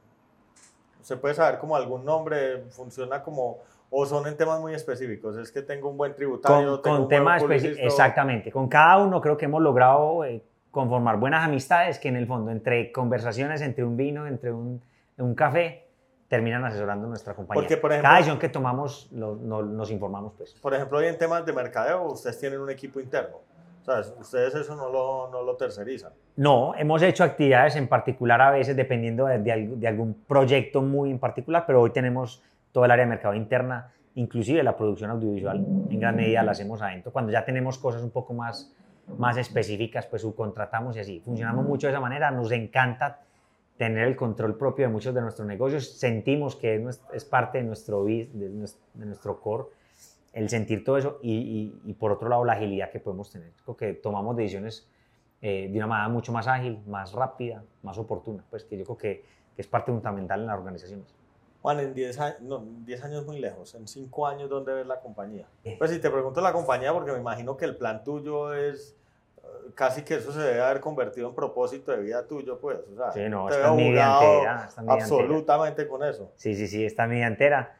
¿Se puede saber como algún nombre? ¿Funciona como...? ¿O son en temas muy específicos? Es que tengo un buen tributario, Con, tengo con un buen temas publicista. específicos, exactamente. Con cada uno creo que hemos logrado eh, conformar buenas amistades que en el fondo, entre conversaciones, entre un vino, entre un, un café, terminan asesorando nuestra compañía. Porque, por ejemplo, cada decisión que tomamos lo, no, nos informamos, pues. Por ejemplo, hoy en temas de mercadeo, ustedes tienen un equipo interno. O sea, ustedes eso no lo, no lo tercerizan. No, hemos hecho actividades en particular a veces dependiendo de, de, de algún proyecto muy en particular, pero hoy tenemos todo el área de mercado interna, inclusive la producción audiovisual, en gran medida la hacemos adentro. Cuando ya tenemos cosas un poco más, más específicas, pues subcontratamos y así. Funcionamos mucho de esa manera, nos encanta tener el control propio de muchos de nuestros negocios, sentimos que es, es parte de nuestro, de nuestro, de nuestro core, el sentir todo eso y, y, y por otro lado la agilidad que podemos tener, porque tomamos decisiones eh, de una manera mucho más ágil, más rápida, más oportuna, pues que yo creo que, que es parte fundamental en las organizaciones. Juan, en diez años, no, diez años muy lejos, en cinco años, ¿dónde ves la compañía? Pues si te pregunto la compañía, porque me imagino que el plan tuyo es, casi que eso se debe haber convertido en propósito de vida tuyo, pues, o sea, sí, no, te esta veo es mi vida jugado entera, esta es mi vida absolutamente entera. con eso. Sí, sí, sí, esta es mi vida entera.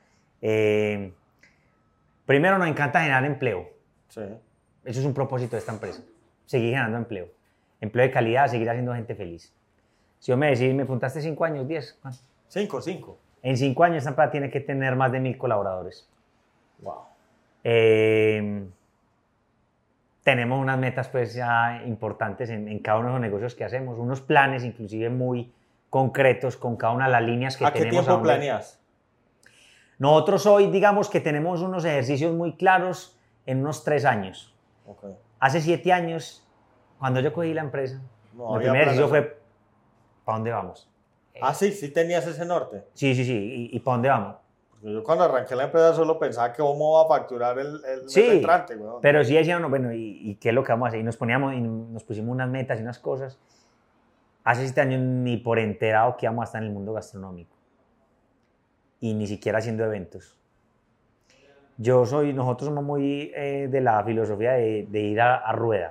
Eh, primero, nos encanta generar empleo. Sí. Eso es un propósito de esta empresa, seguir generando empleo. Empleo de calidad, seguir haciendo gente feliz. Si yo me decís, me preguntaste cinco años, diez, ¿cuánto? Cinco, cinco. En cinco años esta empresa tiene que tener más de mil colaboradores. Wow. Eh, tenemos unas metas pues ya importantes en, en cada uno de los negocios que hacemos, unos planes inclusive muy concretos con cada una de las líneas que ¿A qué tenemos. tiempo planeas? Nosotros hoy digamos que tenemos unos ejercicios muy claros en unos tres años. Okay. Hace siete años, cuando yo cogí la empresa, No, el primer ejercicio fue ¿para dónde vamos? Ah, sí, sí tenías ese norte. Sí, sí, sí. ¿Y, y para dónde vamos? Yo cuando arranqué la empresa solo pensaba que cómo va a facturar el, el Sí, mes entrante, weón. pero sí decían, bueno, ¿y, ¿y qué es lo que vamos a hacer? Y nos poníamos, y nos pusimos unas metas y unas cosas. Hace siete años ni por enterado que íbamos a estar en el mundo gastronómico. Y ni siquiera haciendo eventos. Yo soy, nosotros somos muy eh, de la filosofía de, de ir a, a rueda.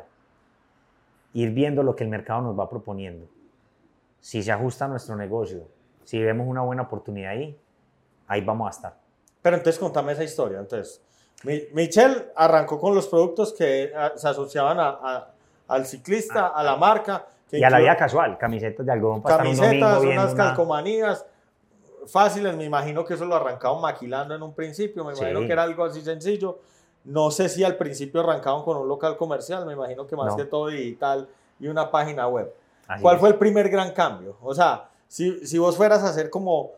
Ir viendo lo que el mercado nos va proponiendo. Si se ajusta a nuestro negocio, si vemos una buena oportunidad ahí, ahí vamos a estar. Pero entonces contame esa historia. Entonces, Michel arrancó con los productos que a, se asociaban a, a, al ciclista, a la marca. Que y a la incluye vida casual, camisetas de algodón para estar un camisetas, domingo viendo unas una... calcomanías fáciles. Me imagino que eso lo arrancaban maquilando en un principio. Me imagino Sí. que era algo así sencillo. No sé si al principio arrancaban con un local comercial. Me imagino que más No. que todo digital y una página web. Así ¿Cuál es. fue el primer gran cambio? O sea, si, si vos fueras a hacer como,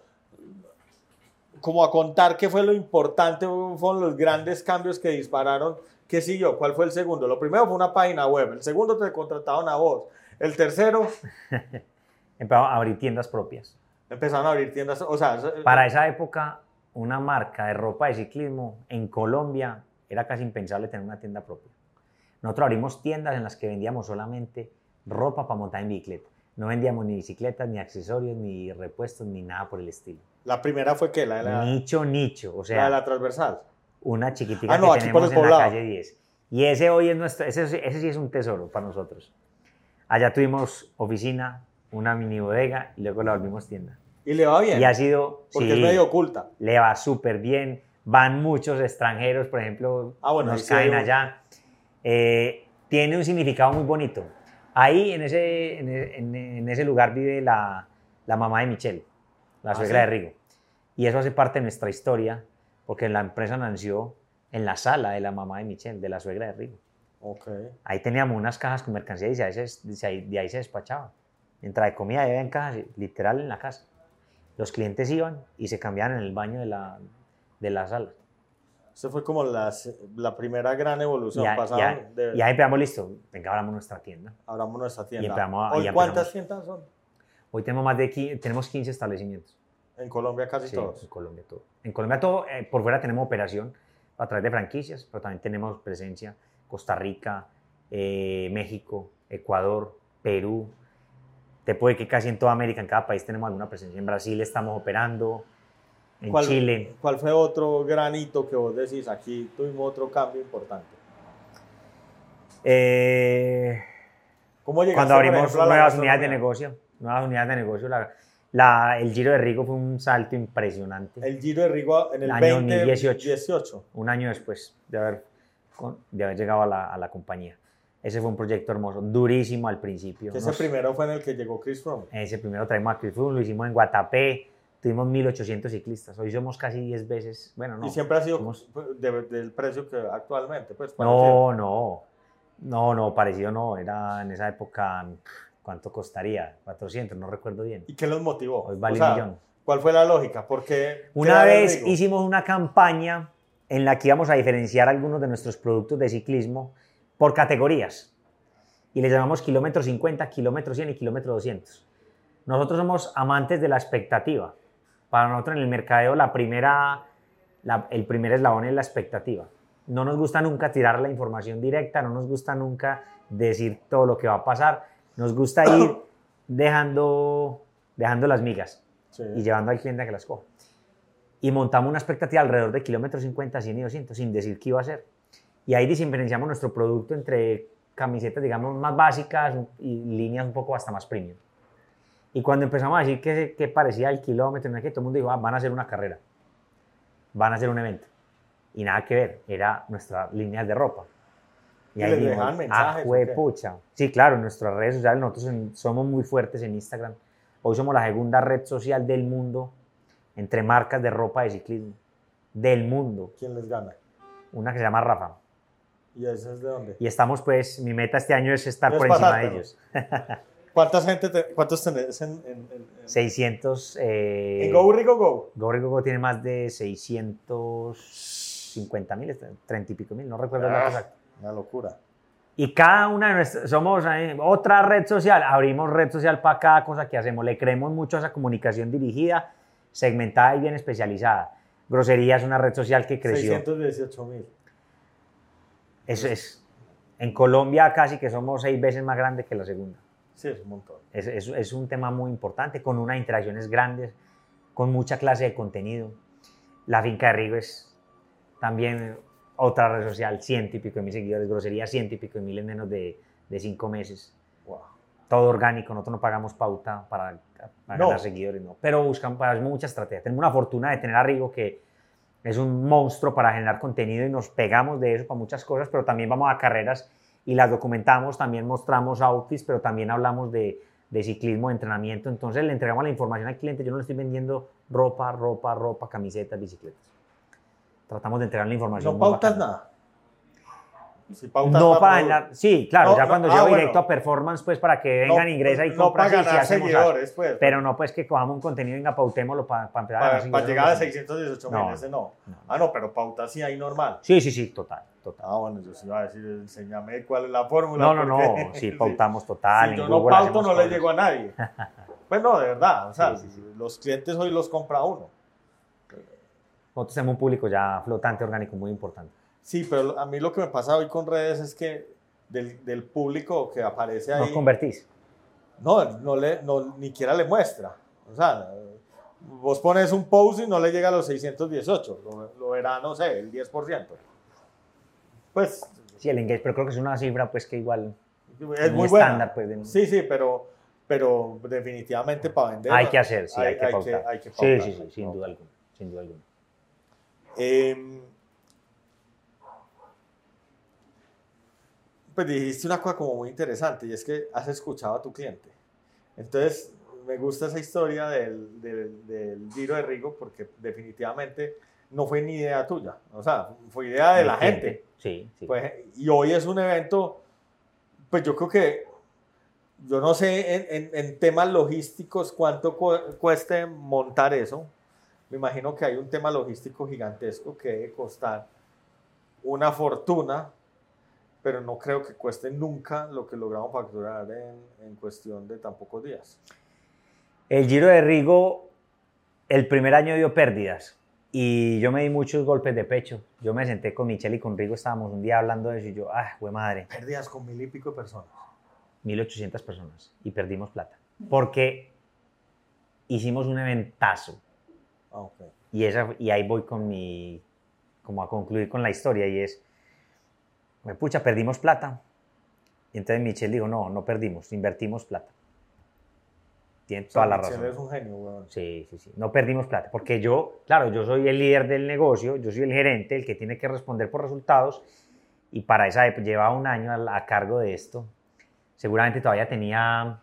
como a contar qué fue lo importante, fueron los grandes cambios que dispararon, ¿qué siguió? ¿Cuál fue el segundo? Lo primero fue una página web, el segundo te contrataron a vos, el tercero Empezamos a abrir tiendas propias. empezaron a abrir tiendas, o sea, Para esa época, una marca de ropa de ciclismo en Colombia era casi impensable tener una tienda propia. Nosotros abrimos tiendas en las que vendíamos solamente ropa para montar en bicicleta. No vendíamos ni bicicletas, ni accesorios, ni repuestos, ni nada por el estilo. la primera fue ¿qué? La de la, Nicho, nicho. O sea, la de la transversal. una chiquitica Ah, no, que aquí por tenemos el en la poblado. calle diez. Y ese hoy es nuestro, ese, ese sí es un tesoro para nosotros. Allá tuvimos oficina, una mini bodega y luego la volvimos tienda. Y le va bien, Y ha sido, porque sí, es medio oculta. le va súper bien. Van muchos extranjeros, por ejemplo, Ah, bueno, ahí nos sí caen hay un- allá. Eh, tiene un significado muy bonito. Ahí, en ese, en, e- en- en ese lugar, vive la, la mamá de Michel, la Ah, suegra ¿sí? de Rigo. Y eso hace parte de nuestra historia, porque la empresa nació en la sala de la mamá de Michel, de la suegra de Rigo. Ok. Ahí teníamos unas cajas con mercancía y de ahí se, de ahí, de ahí se despachaba. Mientras de comida había en cajas, literal en la casa. Los clientes iban y se cambiaban en el baño de la, de la sala. Esa fue como las- la primera gran evolución. Y ahí, Pasaron y ahí- de- y ahí empezamos, listo, venga, abramos nuestra tienda. abramos nuestra tienda. empezamos- ¿Hoy y cuántas empezamos. tiendas son? Hoy tenemos más de quince, tenemos quince establecimientos. En Colombia casi Sí, todos. en Colombia todo. En Colombia todo, eh, por fuera tenemos operación a través de franquicias, pero también tenemos presencia Costa Rica, eh, México, Ecuador, Perú. Te puede que casi en toda América, en cada país tenemos alguna presencia. En Brasil estamos operando, en ¿Cuál, Chile. ¿Cuál fue otro gran hito que vos decís? Aquí tuvimos otro cambio importante. Eh, ¿Cómo llegaste, cuando por abrimos ejemplo, a la nuevas unidades de gastronomía? negocio, nuevas unidades de negocio, la, la- el Giro de Rigo fue un salto impresionante. El Giro de Rigo en el, El año veinte dos mil dieciocho. dieciocho. Un año después de haber, con- de haber llegado a la, a la compañía. Ese fue un proyecto hermoso, durísimo al principio. Que ese Nos- primero fue en el que llegó Chris Froome. ese primero traímos a Chris Froome, lo hicimos en Guatapé, tuvimos mil ochocientos ciclistas. Hoy somos casi diez veces, bueno, no. y siempre ha sido somos- de- del precio que actualmente. Pues, parecido. No, no, no, no, parecido no, era en esa época, ¿cuánto costaría? cuatrocientos, no recuerdo bien. ¿Y qué los motivó? Hoy vale O sea, un millón. ¿Cuál fue la lógica? ¿Por qué Una crear el vez Rigo? hicimos una campaña en la que íbamos a diferenciar algunos de nuestros productos de ciclismo por categorías. Y le llamamos kilómetro cincuenta, kilómetro cien y kilómetro doscientos. Nosotros somos amantes de la expectativa. Para nosotros en el mercadeo la primera, la- el primer eslabón es la expectativa. No nos gusta nunca tirar la información directa, no nos gusta nunca decir todo lo que va a pasar. Nos gusta ir dejando, dejando las migas Sí. y llevando al cliente a que las coja. Y montamos una expectativa alrededor de kilómetros cincuenta, cien y doscientos, sin decir qué iba a ser. Y ahí diferenciamos nuestro producto entre camisetas, digamos, más básicas y líneas un poco hasta más premium. Y cuando empezamos a decir que, que parecía el kilómetro, no sé qué, todo el mundo dijo, ah, van a hacer una carrera, van a hacer un evento. Y nada que ver, era nuestra línea de ropa. ¿Y les dejaban mensajes ah, o qué? pucha. Sí, claro, en nuestras redes sociales, nosotros en- somos muy fuertes en Instagram. Hoy somos la segunda red social del mundo entre marcas de ropa de ciclismo. Del mundo. ¿Quién les gana? Una que se llama Rafa. ¿Y ese es de dónde? Y estamos, pues, mi meta este año es estar Es por encima de pasártelo. ellos. ¿Cuántas gente te- ¿Cuántos tenés en, en, en, en- seiscientos. Eh, en Go Rico Go? Go Rico Go tiene más de seiscientos cincuenta mil, treinta y pico mil, no recuerdo el dato Ah, exacto. una locura. Y cada una de nuestras, somos eh, otra red social, abrimos red social para cada cosa que hacemos. Le creemos mucho a esa comunicación dirigida, segmentada y bien especializada. Grosería es una red social que creció. seiscientos dieciocho mil. Eso es. En Colombia casi que somos seis veces más grande que la segunda. Sí, es un montón. Es, es, es un tema muy importante, con unas interacciones grandes, con mucha clase de contenido. La Finca de Rigo es también otra red social, ciento y pico de mil seguidores. Grosería, ciento y pico de mil en menos de, de cinco meses. Wow. Todo orgánico, nosotros no pagamos pauta para, para No. ganar seguidores, no. Pero buscamos para mucha estrategia. Tenemos una fortuna de tener a Rigo, que es un monstruo para generar contenido y nos pegamos de eso para muchas cosas, pero también vamos a carreras y las documentamos, también mostramos outfits, pero también hablamos de, de ciclismo, de entrenamiento. Entonces le entregamos la información al cliente. Yo no le estoy vendiendo ropa, ropa, ropa, camisetas, bicicletas. Tratamos de entregar la información. No muy pautas bacana. nada. Si pautas No para para produ- generar, sí, claro, No, ya no, cuando ah, llevo bueno. directo a performance, pues para que vengan, No, ingresa y no compra, para sí, sí ganar hacemos seguidores, algo. pues. Pero no pues que cojamos un contenido, venga, pautémoslo para, para empezar a Para, ganar para seguidores, llegar no a pasa nada. seiscientos dieciocho No, mil, ese no. no. Ah, no, pero pautas sí hay normal. Sí, sí, sí, total, total. Ah, bueno, yo sí iba a decir, enséñame cuál es la fórmula. No, no, no, porque- sí, pautamos total. Si en yo no Google pauto, hacemos no le cosas. llego a nadie. Pues no, de verdad. O sea, Sí, sí, sí. los clientes hoy los compra uno. Nosotros tenemos un público ya flotante, orgánico, muy importante. Sí, pero a mí lo que me pasa hoy con redes es que del, del público que aparece ahí, ¿Nos convertís? no, no le, no, ni siquiera le muestra. O sea, vos pones un post y no le llega a los seiscientos dieciocho, lo, lo verá, no sé, el diez por ciento. Pues Sí, el engage, pero creo que es una cifra pues que igual es muy estándar. buena. Pues, de- Sí, sí, pero, pero definitivamente para vender hay que hacer, sí, hay, que hay pautar. que- hay que sí, pautar, sí, hay sí, que sin pautar. duda alguna, sin duda alguna. Eh, pues dijiste una cosa como muy interesante y es que has escuchado a tu cliente. Entonces, me gusta esa historia del, del, del Giro de Rigo porque definitivamente no fue ni idea tuya. O sea, fue idea de El la cliente, gente. Sí, sí. Pues, y hoy es un evento, pues yo creo que, yo no sé en, en, en temas logísticos cuánto cu- cueste montar eso. Me imagino que hay un tema logístico gigantesco que debe costar una fortuna, pero no creo que cueste nunca lo que logramos facturar en, en cuestión de tan pocos días. El Giro de Rigo, el primer año dio pérdidas y yo me di muchos golpes de pecho. Yo me senté con Michelle y con Rigo, estábamos un día hablando de eso y yo, ah, güey madre, Pérdidas con mil y pico de personas. mil ochocientas personas y perdimos plata. Porque hicimos un eventazo Ah, ok. y, esa, y ahí voy con mi, como a concluir con la historia y es, me pucha, perdimos plata. Y entonces Michelle dijo, no, no perdimos, invertimos plata. Tiene toda la Michelle razón. es un genio, weón. Sí, sí, sí. No perdimos plata. Porque yo, claro, yo soy el líder del negocio, yo soy el gerente, el que tiene que responder por resultados. Y para esa época, llevaba un año a, a cargo de esto. Seguramente todavía tenía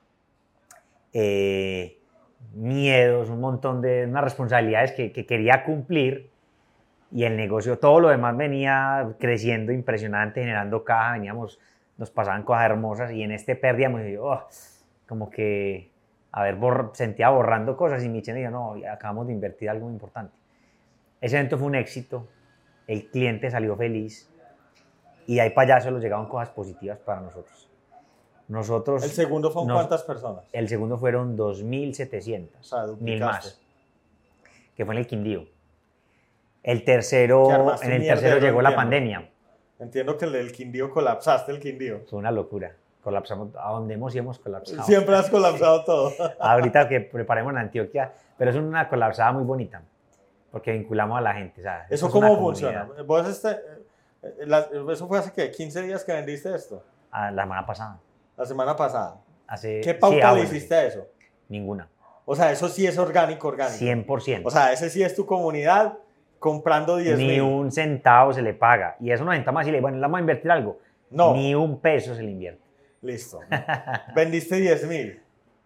eh, miedos, un montón de unas responsabilidades que, que quería cumplir. Y el negocio, todo lo demás venía creciendo impresionante, generando caja, veníamos, nos pasaban cosas hermosas. Y en este perdíamos y yo, oh, como que... A ver, borr- sentía borrando cosas y Michelle me dijo, no, ya acabamos de invertir algo muy importante. Ese evento fue un éxito, el cliente salió feliz y de ahí para allá solo llegaban cosas positivas para nosotros. Nosotros... El segundo fue nos- cuántas personas. El segundo fueron dos mil setecientos, O sea, mil duplicaste. más, que fue en el Quindío. El Que tercero, armaste en un el tercero mierdero, llegó la entiendo. pandemia. Entiendo que el del Quindío colapsaste el Quindío. Fue una locura. Colapsamos, a donde hemos y hemos colapsado. Siempre has colapsado todo. Ahorita que preparemos en Antioquia, pero es una colapsada muy bonita, porque vinculamos a la gente. O sea, ¿Eso esto es cómo una funciona? comunidad. ¿Vos este, eh, la- ¿Eso fue hace ¿qué? quince días que vendiste esto? Ah, la semana pasada. La semana pasada. Hace, ¿Qué pauta sí, ah, le bueno, hiciste a eso? Ninguna. O sea, eso sí es orgánico, orgánico. cien por ciento. O sea, ese sí es tu comunidad comprando diez Ni mil. un centavo se le paga. Y eso nos sentamos así, le bueno, le vamos a invertir algo. No. Ni un peso se le invierte. Listo. Vendiste diez mil.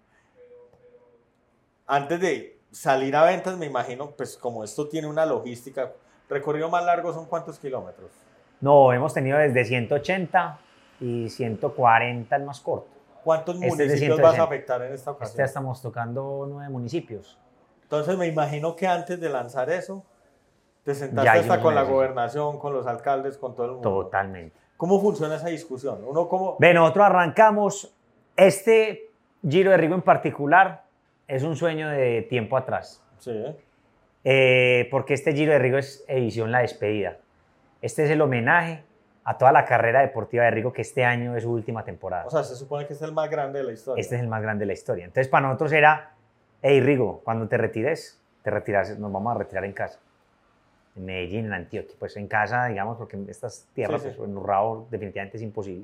Antes de salir a ventas, me imagino, pues como esto tiene una logística, recorrido más largo son ¿cuántos kilómetros? No, hemos tenido desde ciento ochenta y ciento cuarenta el más corto. ¿Cuántos Este es de municipios ciento vas a sesenta. afectar en esta Este ocasión? estamos tocando nueve municipios. Entonces me imagino que antes de lanzar eso, te sentaste Ya hasta hicimos con la eso. gobernación, con los alcaldes, con todo el mundo. Totalmente. ¿Cómo funciona esa discusión? Uno como... Ve, nosotros arrancamos, este Giro de Rigo en particular es un sueño de tiempo atrás. Sí. Eh, porque este Giro de Rigo es edición La Despedida. Este es el homenaje a toda la carrera deportiva de Rigo, que este año es su última temporada. O sea, se supone que este es el más grande de la historia. Este es el más grande de la historia. Entonces, para nosotros era, hey Rigo, cuando te retires, te retiras, nos vamos a retirar en casa. En Medellín, en Antioquia. Pues en casa, digamos, porque en estas tierras, sí, sí. Pues, en Urrao definitivamente es imposible.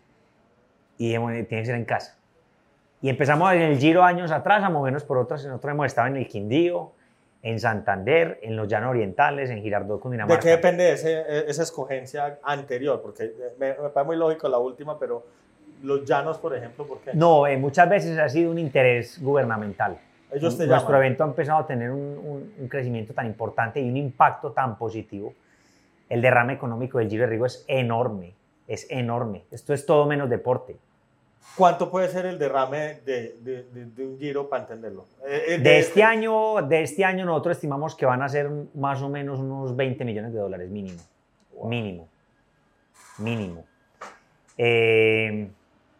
Y tiene que ser en casa. Y empezamos en el Giro años atrás a movernos por otras. Nosotros hemos estado en el Quindío, en Santander, en los Llanos Orientales, en Girardot, Cundinamarca. ¿De qué depende ese, esa escogencia anterior? Porque me, me parece muy lógico la última, pero los llanos, por ejemplo, ¿por qué? No, eh, muchas veces ha sido un interés gubernamental. Ellos te Nuestro llaman. evento ha empezado a tener un, un, un crecimiento tan importante y un impacto tan positivo. El derrame económico del Giro de Rigo es enorme, es enorme. Esto es todo menos deporte. ¿Cuánto puede ser el derrame de, de, de, de un Giro para entenderlo? Eh, de, de, este año, de este año nosotros estimamos que van a ser más o menos unos veinte millones de dólares mínimo. Wow. Mínimo. Mínimo. Eh,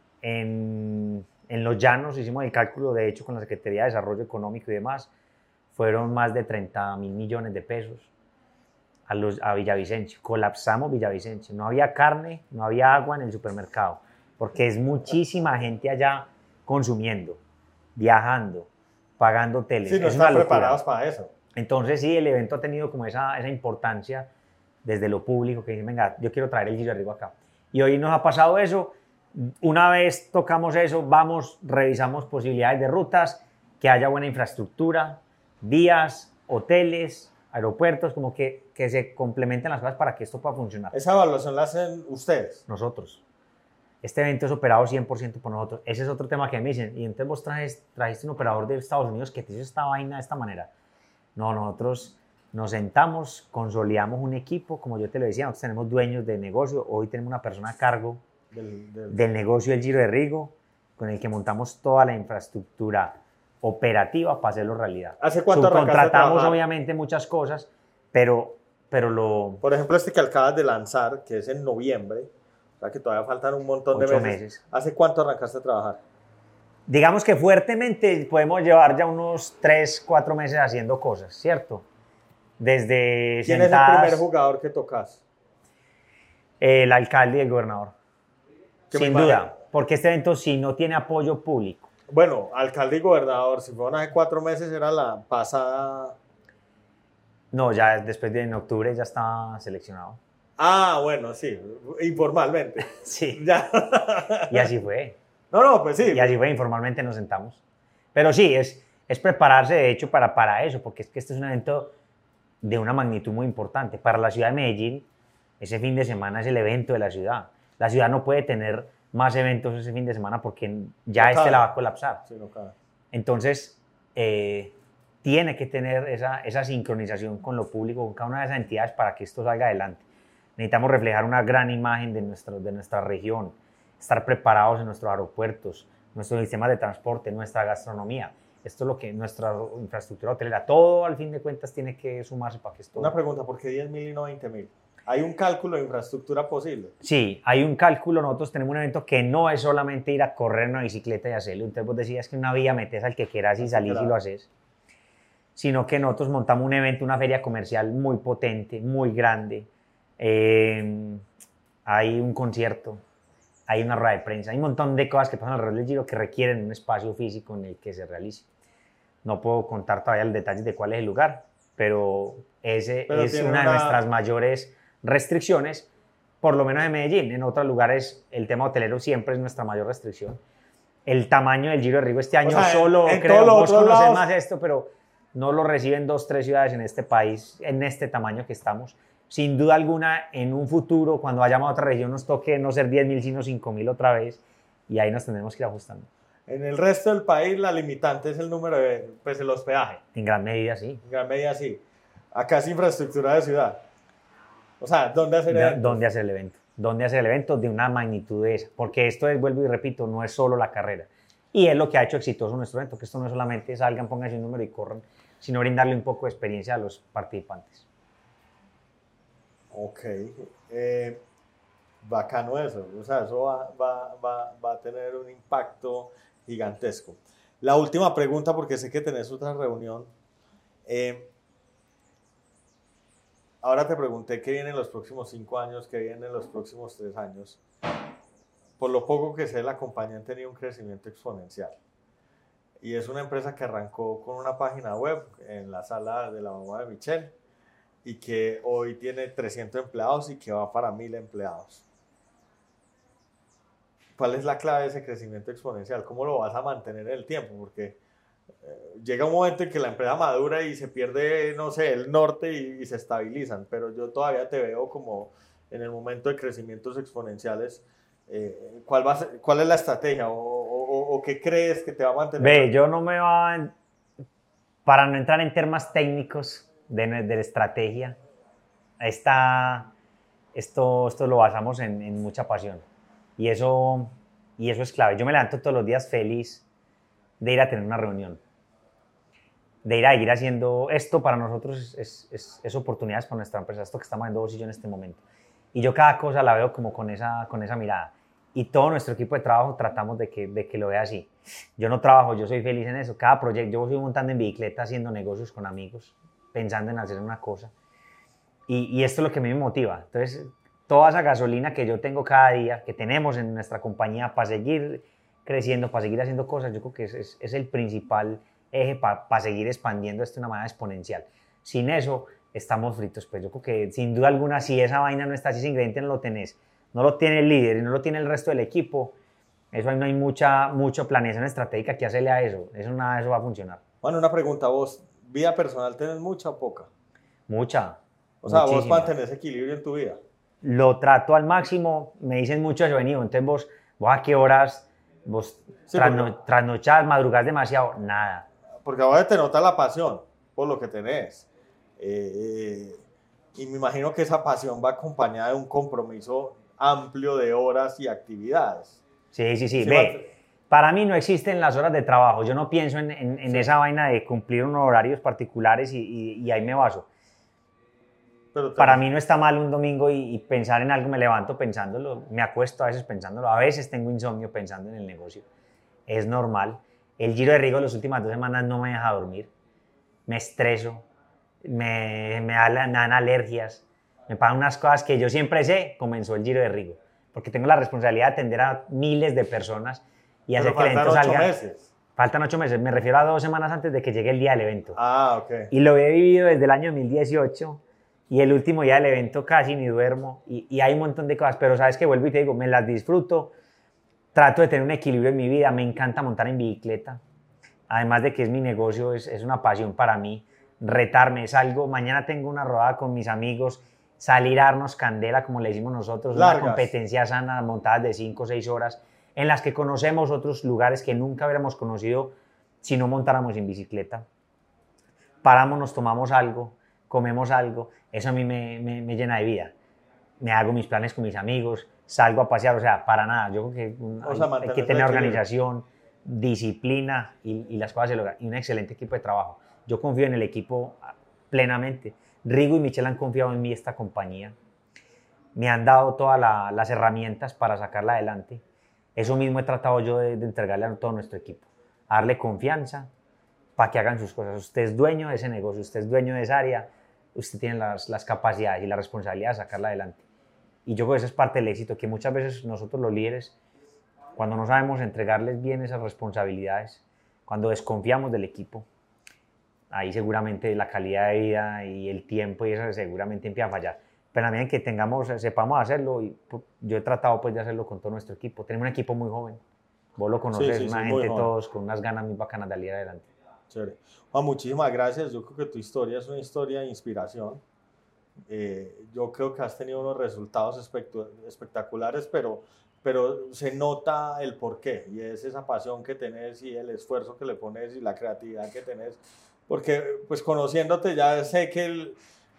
en, en los llanos hicimos el cálculo, de hecho, con la Secretaría de Desarrollo Económico y demás, fueron más de treinta mil millones de pesos a, los, a Villavicencio. Colapsamos Villavicencio. No había carne, no había agua en el supermercado. Porque es muchísima gente allá consumiendo, viajando, pagando hoteles. Sí, no es están preparados para eso. Entonces, sí, el evento ha tenido como esa, esa importancia desde lo público, que dicen, venga, yo quiero traer el Giro de Rigo acá. Y hoy nos ha pasado eso. Una vez tocamos eso, vamos, revisamos posibilidades de rutas, que haya buena infraestructura, vías, hoteles, aeropuertos, como que, que se complementen las cosas para que esto pueda funcionar. ¿Esa evaluación la hacen ustedes? Nosotros. Este evento es operado cien por ciento por nosotros. Ese es otro tema que me dicen. Y entonces vos trajes, trajiste un operador de Estados Unidos que te hizo esta vaina de esta manera. No, nosotros nos sentamos, consolidamos un equipo. Como yo te lo decía, nosotros tenemos dueños de negocio. Hoy tenemos una persona a cargo del, del... del negocio del Giro de Rigo, con el que montamos toda la infraestructura operativa para hacerlo realidad. ¿Hace cuánto arrancaste a Contratamos trabajar? Obviamente muchas cosas, pero, pero lo... Por ejemplo, este que acabas de lanzar, que es en noviembre, o sea que todavía faltan un montón de meses. meses. ¿Hace cuánto arrancaste a trabajar? Digamos que fuertemente podemos llevar ya unos tres, cuatro meses haciendo cosas, ¿cierto? Desde ¿Quién sentadas, es el primer jugador que tocas? El alcalde y el gobernador. Sin duda, imagino. Porque este evento sí no tiene apoyo público. Bueno, alcalde y gobernador, si fueron hace cuatro meses, era la pasada... No, ya después de en octubre ya está seleccionado. Ah, bueno, sí, informalmente. Sí. Ya. Y así fue. No, no, pues sí. Y así fue, informalmente nos sentamos. Pero sí, es, es prepararse de hecho para, para eso, porque es que este es un evento de una magnitud muy importante. Para la ciudad de Medellín, ese fin de semana es el evento de la ciudad. La ciudad no puede tener más eventos ese fin de semana porque ya no este cabe. la va a colapsar. Sí, no cabe. Entonces, eh, tiene que tener esa, esa sincronización con lo público, con cada una de esas entidades para que esto salga adelante. Necesitamos reflejar una gran imagen de, nuestro, de nuestra región, estar preparados en nuestros aeropuertos, nuestros sistemas de transporte, nuestra gastronomía. Esto es lo que nuestra infraestructura hotelera, todo al fin de cuentas tiene que sumarse para que esto... Una pregunta, ¿por qué diez mil y no veinte mil? ¿Hay un cálculo de infraestructura posible? Sí, hay un cálculo. Nosotros tenemos un evento que no es solamente ir a correr en una bicicleta y hacerlo. Entonces vos decías que una vía metes al que quieras y salís y lo haces. Sino que nosotros montamos un evento, una feria comercial muy potente, muy grande. Eh, hay un concierto, hay una rueda de prensa, hay un montón de cosas que pasan alrededor del Giro que requieren un espacio físico en el que se realice. No puedo contar todavía los detalles de cuál es el lugar, pero ese pero es una, una de nuestras mayores restricciones, por lo menos en Medellín. En otros lugares el tema hotelero siempre es nuestra mayor restricción. El tamaño del Giro de Rigo este año, o sea, solo en, en creo, vos conocés lados... más esto, pero no lo reciben dos, tres ciudades en este país, en este tamaño que estamos. Sin duda alguna, en un futuro, cuando vayamos a otra región, nos toque no ser diez mil, sino cinco mil otra vez, y ahí nos tendremos que ir ajustando. En el resto del país, la limitante es el número de pues, el hospedaje. En gran medida, sí. En gran medida, sí. Acá es infraestructura de ciudad. O sea, ¿dónde hacer el evento? ¿Dónde hacer el evento? ¿Dónde hacer el evento de una magnitud de esa? Porque esto es, vuelvo y repito, no es solo la carrera. Y es lo que ha hecho exitoso nuestro evento, que esto no es solamente salgan, pónganse un número y corran, sino brindarle un poco de experiencia a los participantes. Ok, eh, bacano eso, o sea, eso va, va, va, va a tener un impacto gigantesco. La última pregunta, porque sé que tenés otra reunión, eh, ahora te pregunté qué viene en los próximos cinco años, qué viene en los próximos tres años. Por lo poco que sé, la compañía ha tenido un crecimiento exponencial. Y es una empresa que arrancó con una página web en la sala de la mamá de Michelle y que hoy tiene trescientos empleados y que va para mil empleados. ¿Cuál es la clave de ese crecimiento exponencial? ¿Cómo lo vas a mantener en el tiempo? Porque eh, llega un momento en que la empresa madura y se pierde, no sé, el norte y, y se estabilizan, pero yo todavía te veo como en el momento de crecimientos exponenciales. Eh, ¿cuál, va a ser, ¿Cuál es la estrategia o, o, o qué crees que te va a mantener? Ve, yo no me va a, para no entrar en temas técnicos de, de la estrategia, esta, esto, esto lo basamos en, en mucha pasión y eso, y eso es clave. Yo me levanto todos los días feliz de ir a tener una reunión, de ir a ir haciendo esto. Para nosotros es, es, es oportunidades para nuestra empresa, esto que estamos haciendo vos y yo en este momento. Y yo cada cosa la veo como con esa, con esa mirada. Y todo nuestro equipo de trabajo tratamos de que, de que lo vea así. Yo no trabajo, yo soy feliz en eso. Cada proyecto, yo voy montando en bicicleta, haciendo negocios con amigos, pensando en hacer una cosa. Y, y esto es lo que a mí me motiva. Entonces, toda esa gasolina que yo tengo cada día, que tenemos en nuestra compañía para seguir creciendo, para seguir haciendo cosas, yo creo que es, es, es el principal eje para, para seguir expandiendo esto de una manera exponencial. Sin eso, estamos fritos. Pues yo creo que sin duda alguna, si esa vaina no está, si ese ingrediente no lo tenés, no lo tiene el líder y no lo tiene el resto del equipo, eso ahí no hay mucha, mucha planeación estratégica que hacerle a eso. Eso nada de eso va a funcionar. Bueno, una pregunta, vos, ¿vida personal tenés mucha o poca? Mucha. O sea, muchísima. vos mantenés equilibrio en tu vida. Lo trato al máximo, me dicen mucho eso, venido, entonces vos, vos a qué horas, vos Sí, trasno, porque- trasnochás, madrugás demasiado, nada. Porque ahora te nota la pasión por lo que tenés. Eh, y me imagino que esa pasión va acompañada de un compromiso amplio de horas y actividades. Sí, sí, sí, Sí, ve, va- para mí no existen las horas de trabajo, yo no pienso en, en, en Sí. esa vaina de cumplir unos horarios particulares y, y, y ahí me baso. Pero te- Para mí no está mal un domingo y, y pensar en algo, me levanto pensándolo, me acuesto a veces pensándolo, a veces tengo insomnio pensando en el negocio, es normal. El Giro de Rigo las últimas dos semanas no me deja dormir, me estreso, me, me, da- me dan alergias, me pasan unas cosas que yo siempre sé, comenzó el Giro de Rigo, porque tengo la responsabilidad de atender a miles de personas y pero hacer que el faltan evento ocho salga. meses. Faltan ocho meses, me refiero a dos semanas antes de que llegue el día del evento. Ah, ok. Y lo he vivido desde el año dos mil dieciocho y el último día del evento casi ni duermo y, y hay un montón de cosas, pero sabes que vuelvo y te digo, me las disfruto, trato de tener un equilibrio en mi vida, me encanta montar en bicicleta, además de que es mi negocio, es, es una pasión para mí, retarme es algo, mañana tengo una rodada con mis amigos, salir a darnos candela como le decimos nosotros, Largas. una competencia sana, montadas de cinco o seis horas, en las que conocemos otros lugares que nunca hubiéramos conocido si no montáramos en bicicleta. Paramos, nos tomamos algo, comemos algo, eso a mí me, me, me llena de vida. Me hago mis planes con mis amigos, salgo a pasear, o sea, para nada. Yo creo que um, O sea, hay, hay mantener que el tener equilibrio. organización, disciplina y, y las cosas se logran. Y un excelente equipo de trabajo. Yo confío en el equipo plenamente. Rigo y Michelle han confiado en mí, esta compañía. Me han dado todas la, las herramientas para sacarla adelante. Eso mismo he tratado yo de, de entregarle a todo nuestro equipo. Darle confianza para que hagan sus cosas. Usted es dueño de ese negocio, usted es dueño de esa área, usted tiene las, las capacidades y la responsabilidad de sacarla adelante. Y yo creo que eso es parte del éxito, que muchas veces nosotros los líderes, cuando no sabemos entregarles bien esas responsabilidades, cuando desconfiamos del equipo, ahí seguramente la calidad de vida y el tiempo y eso seguramente empieza a fallar. Pero también que tengamos, sepamos hacerlo, y pues, yo he tratado pues de hacerlo con todo nuestro equipo. Tenemos un equipo muy joven, vos lo conoces, Sí, sí, una sí, muy gente joven. todos con unas ganas muy bacanas de salir adelante. Chévere. Juan, muchísimas gracias. Yo creo que tu historia es una historia de inspiración. Eh, yo creo que has tenido unos resultados espectu- espectaculares, pero, pero se nota el porqué y es esa pasión que tenés y el esfuerzo que le pones y la creatividad que tenés. Porque, pues conociéndote, ya sé que el-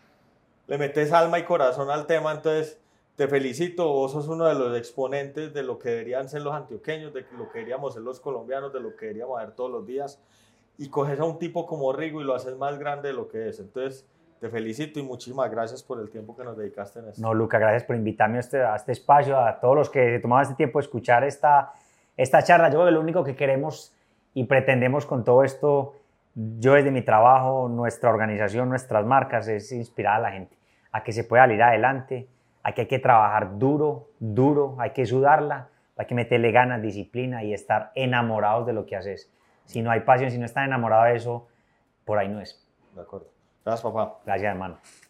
le metes alma y corazón al tema, entonces te felicito. Vos sos uno de los exponentes de lo que deberían ser los antioqueños, de lo que deberíamos ser los colombianos, de lo que deberíamos hacer todos los días. Y coges a un tipo como Rigo y lo haces más grande de lo que es. Entonces, te felicito y muchísimas gracias por el tiempo que nos dedicaste en esto. No, Luca, gracias por invitarme a este, a este espacio, a todos los que se tomaban este tiempo de escuchar esta, esta charla. Yo creo que lo único que queremos y pretendemos con todo esto, yo desde mi trabajo, nuestra organización, nuestras marcas, es inspirar a la gente a que se pueda salir adelante, a que hay que trabajar duro, duro, hay que sudarla, hay que meterle ganas, disciplina y estar enamorados de lo que haces. Si no hay pasión, si no estás enamorado de eso, por ahí no es. De acuerdo. Gracias, papá. Gracias, hermano.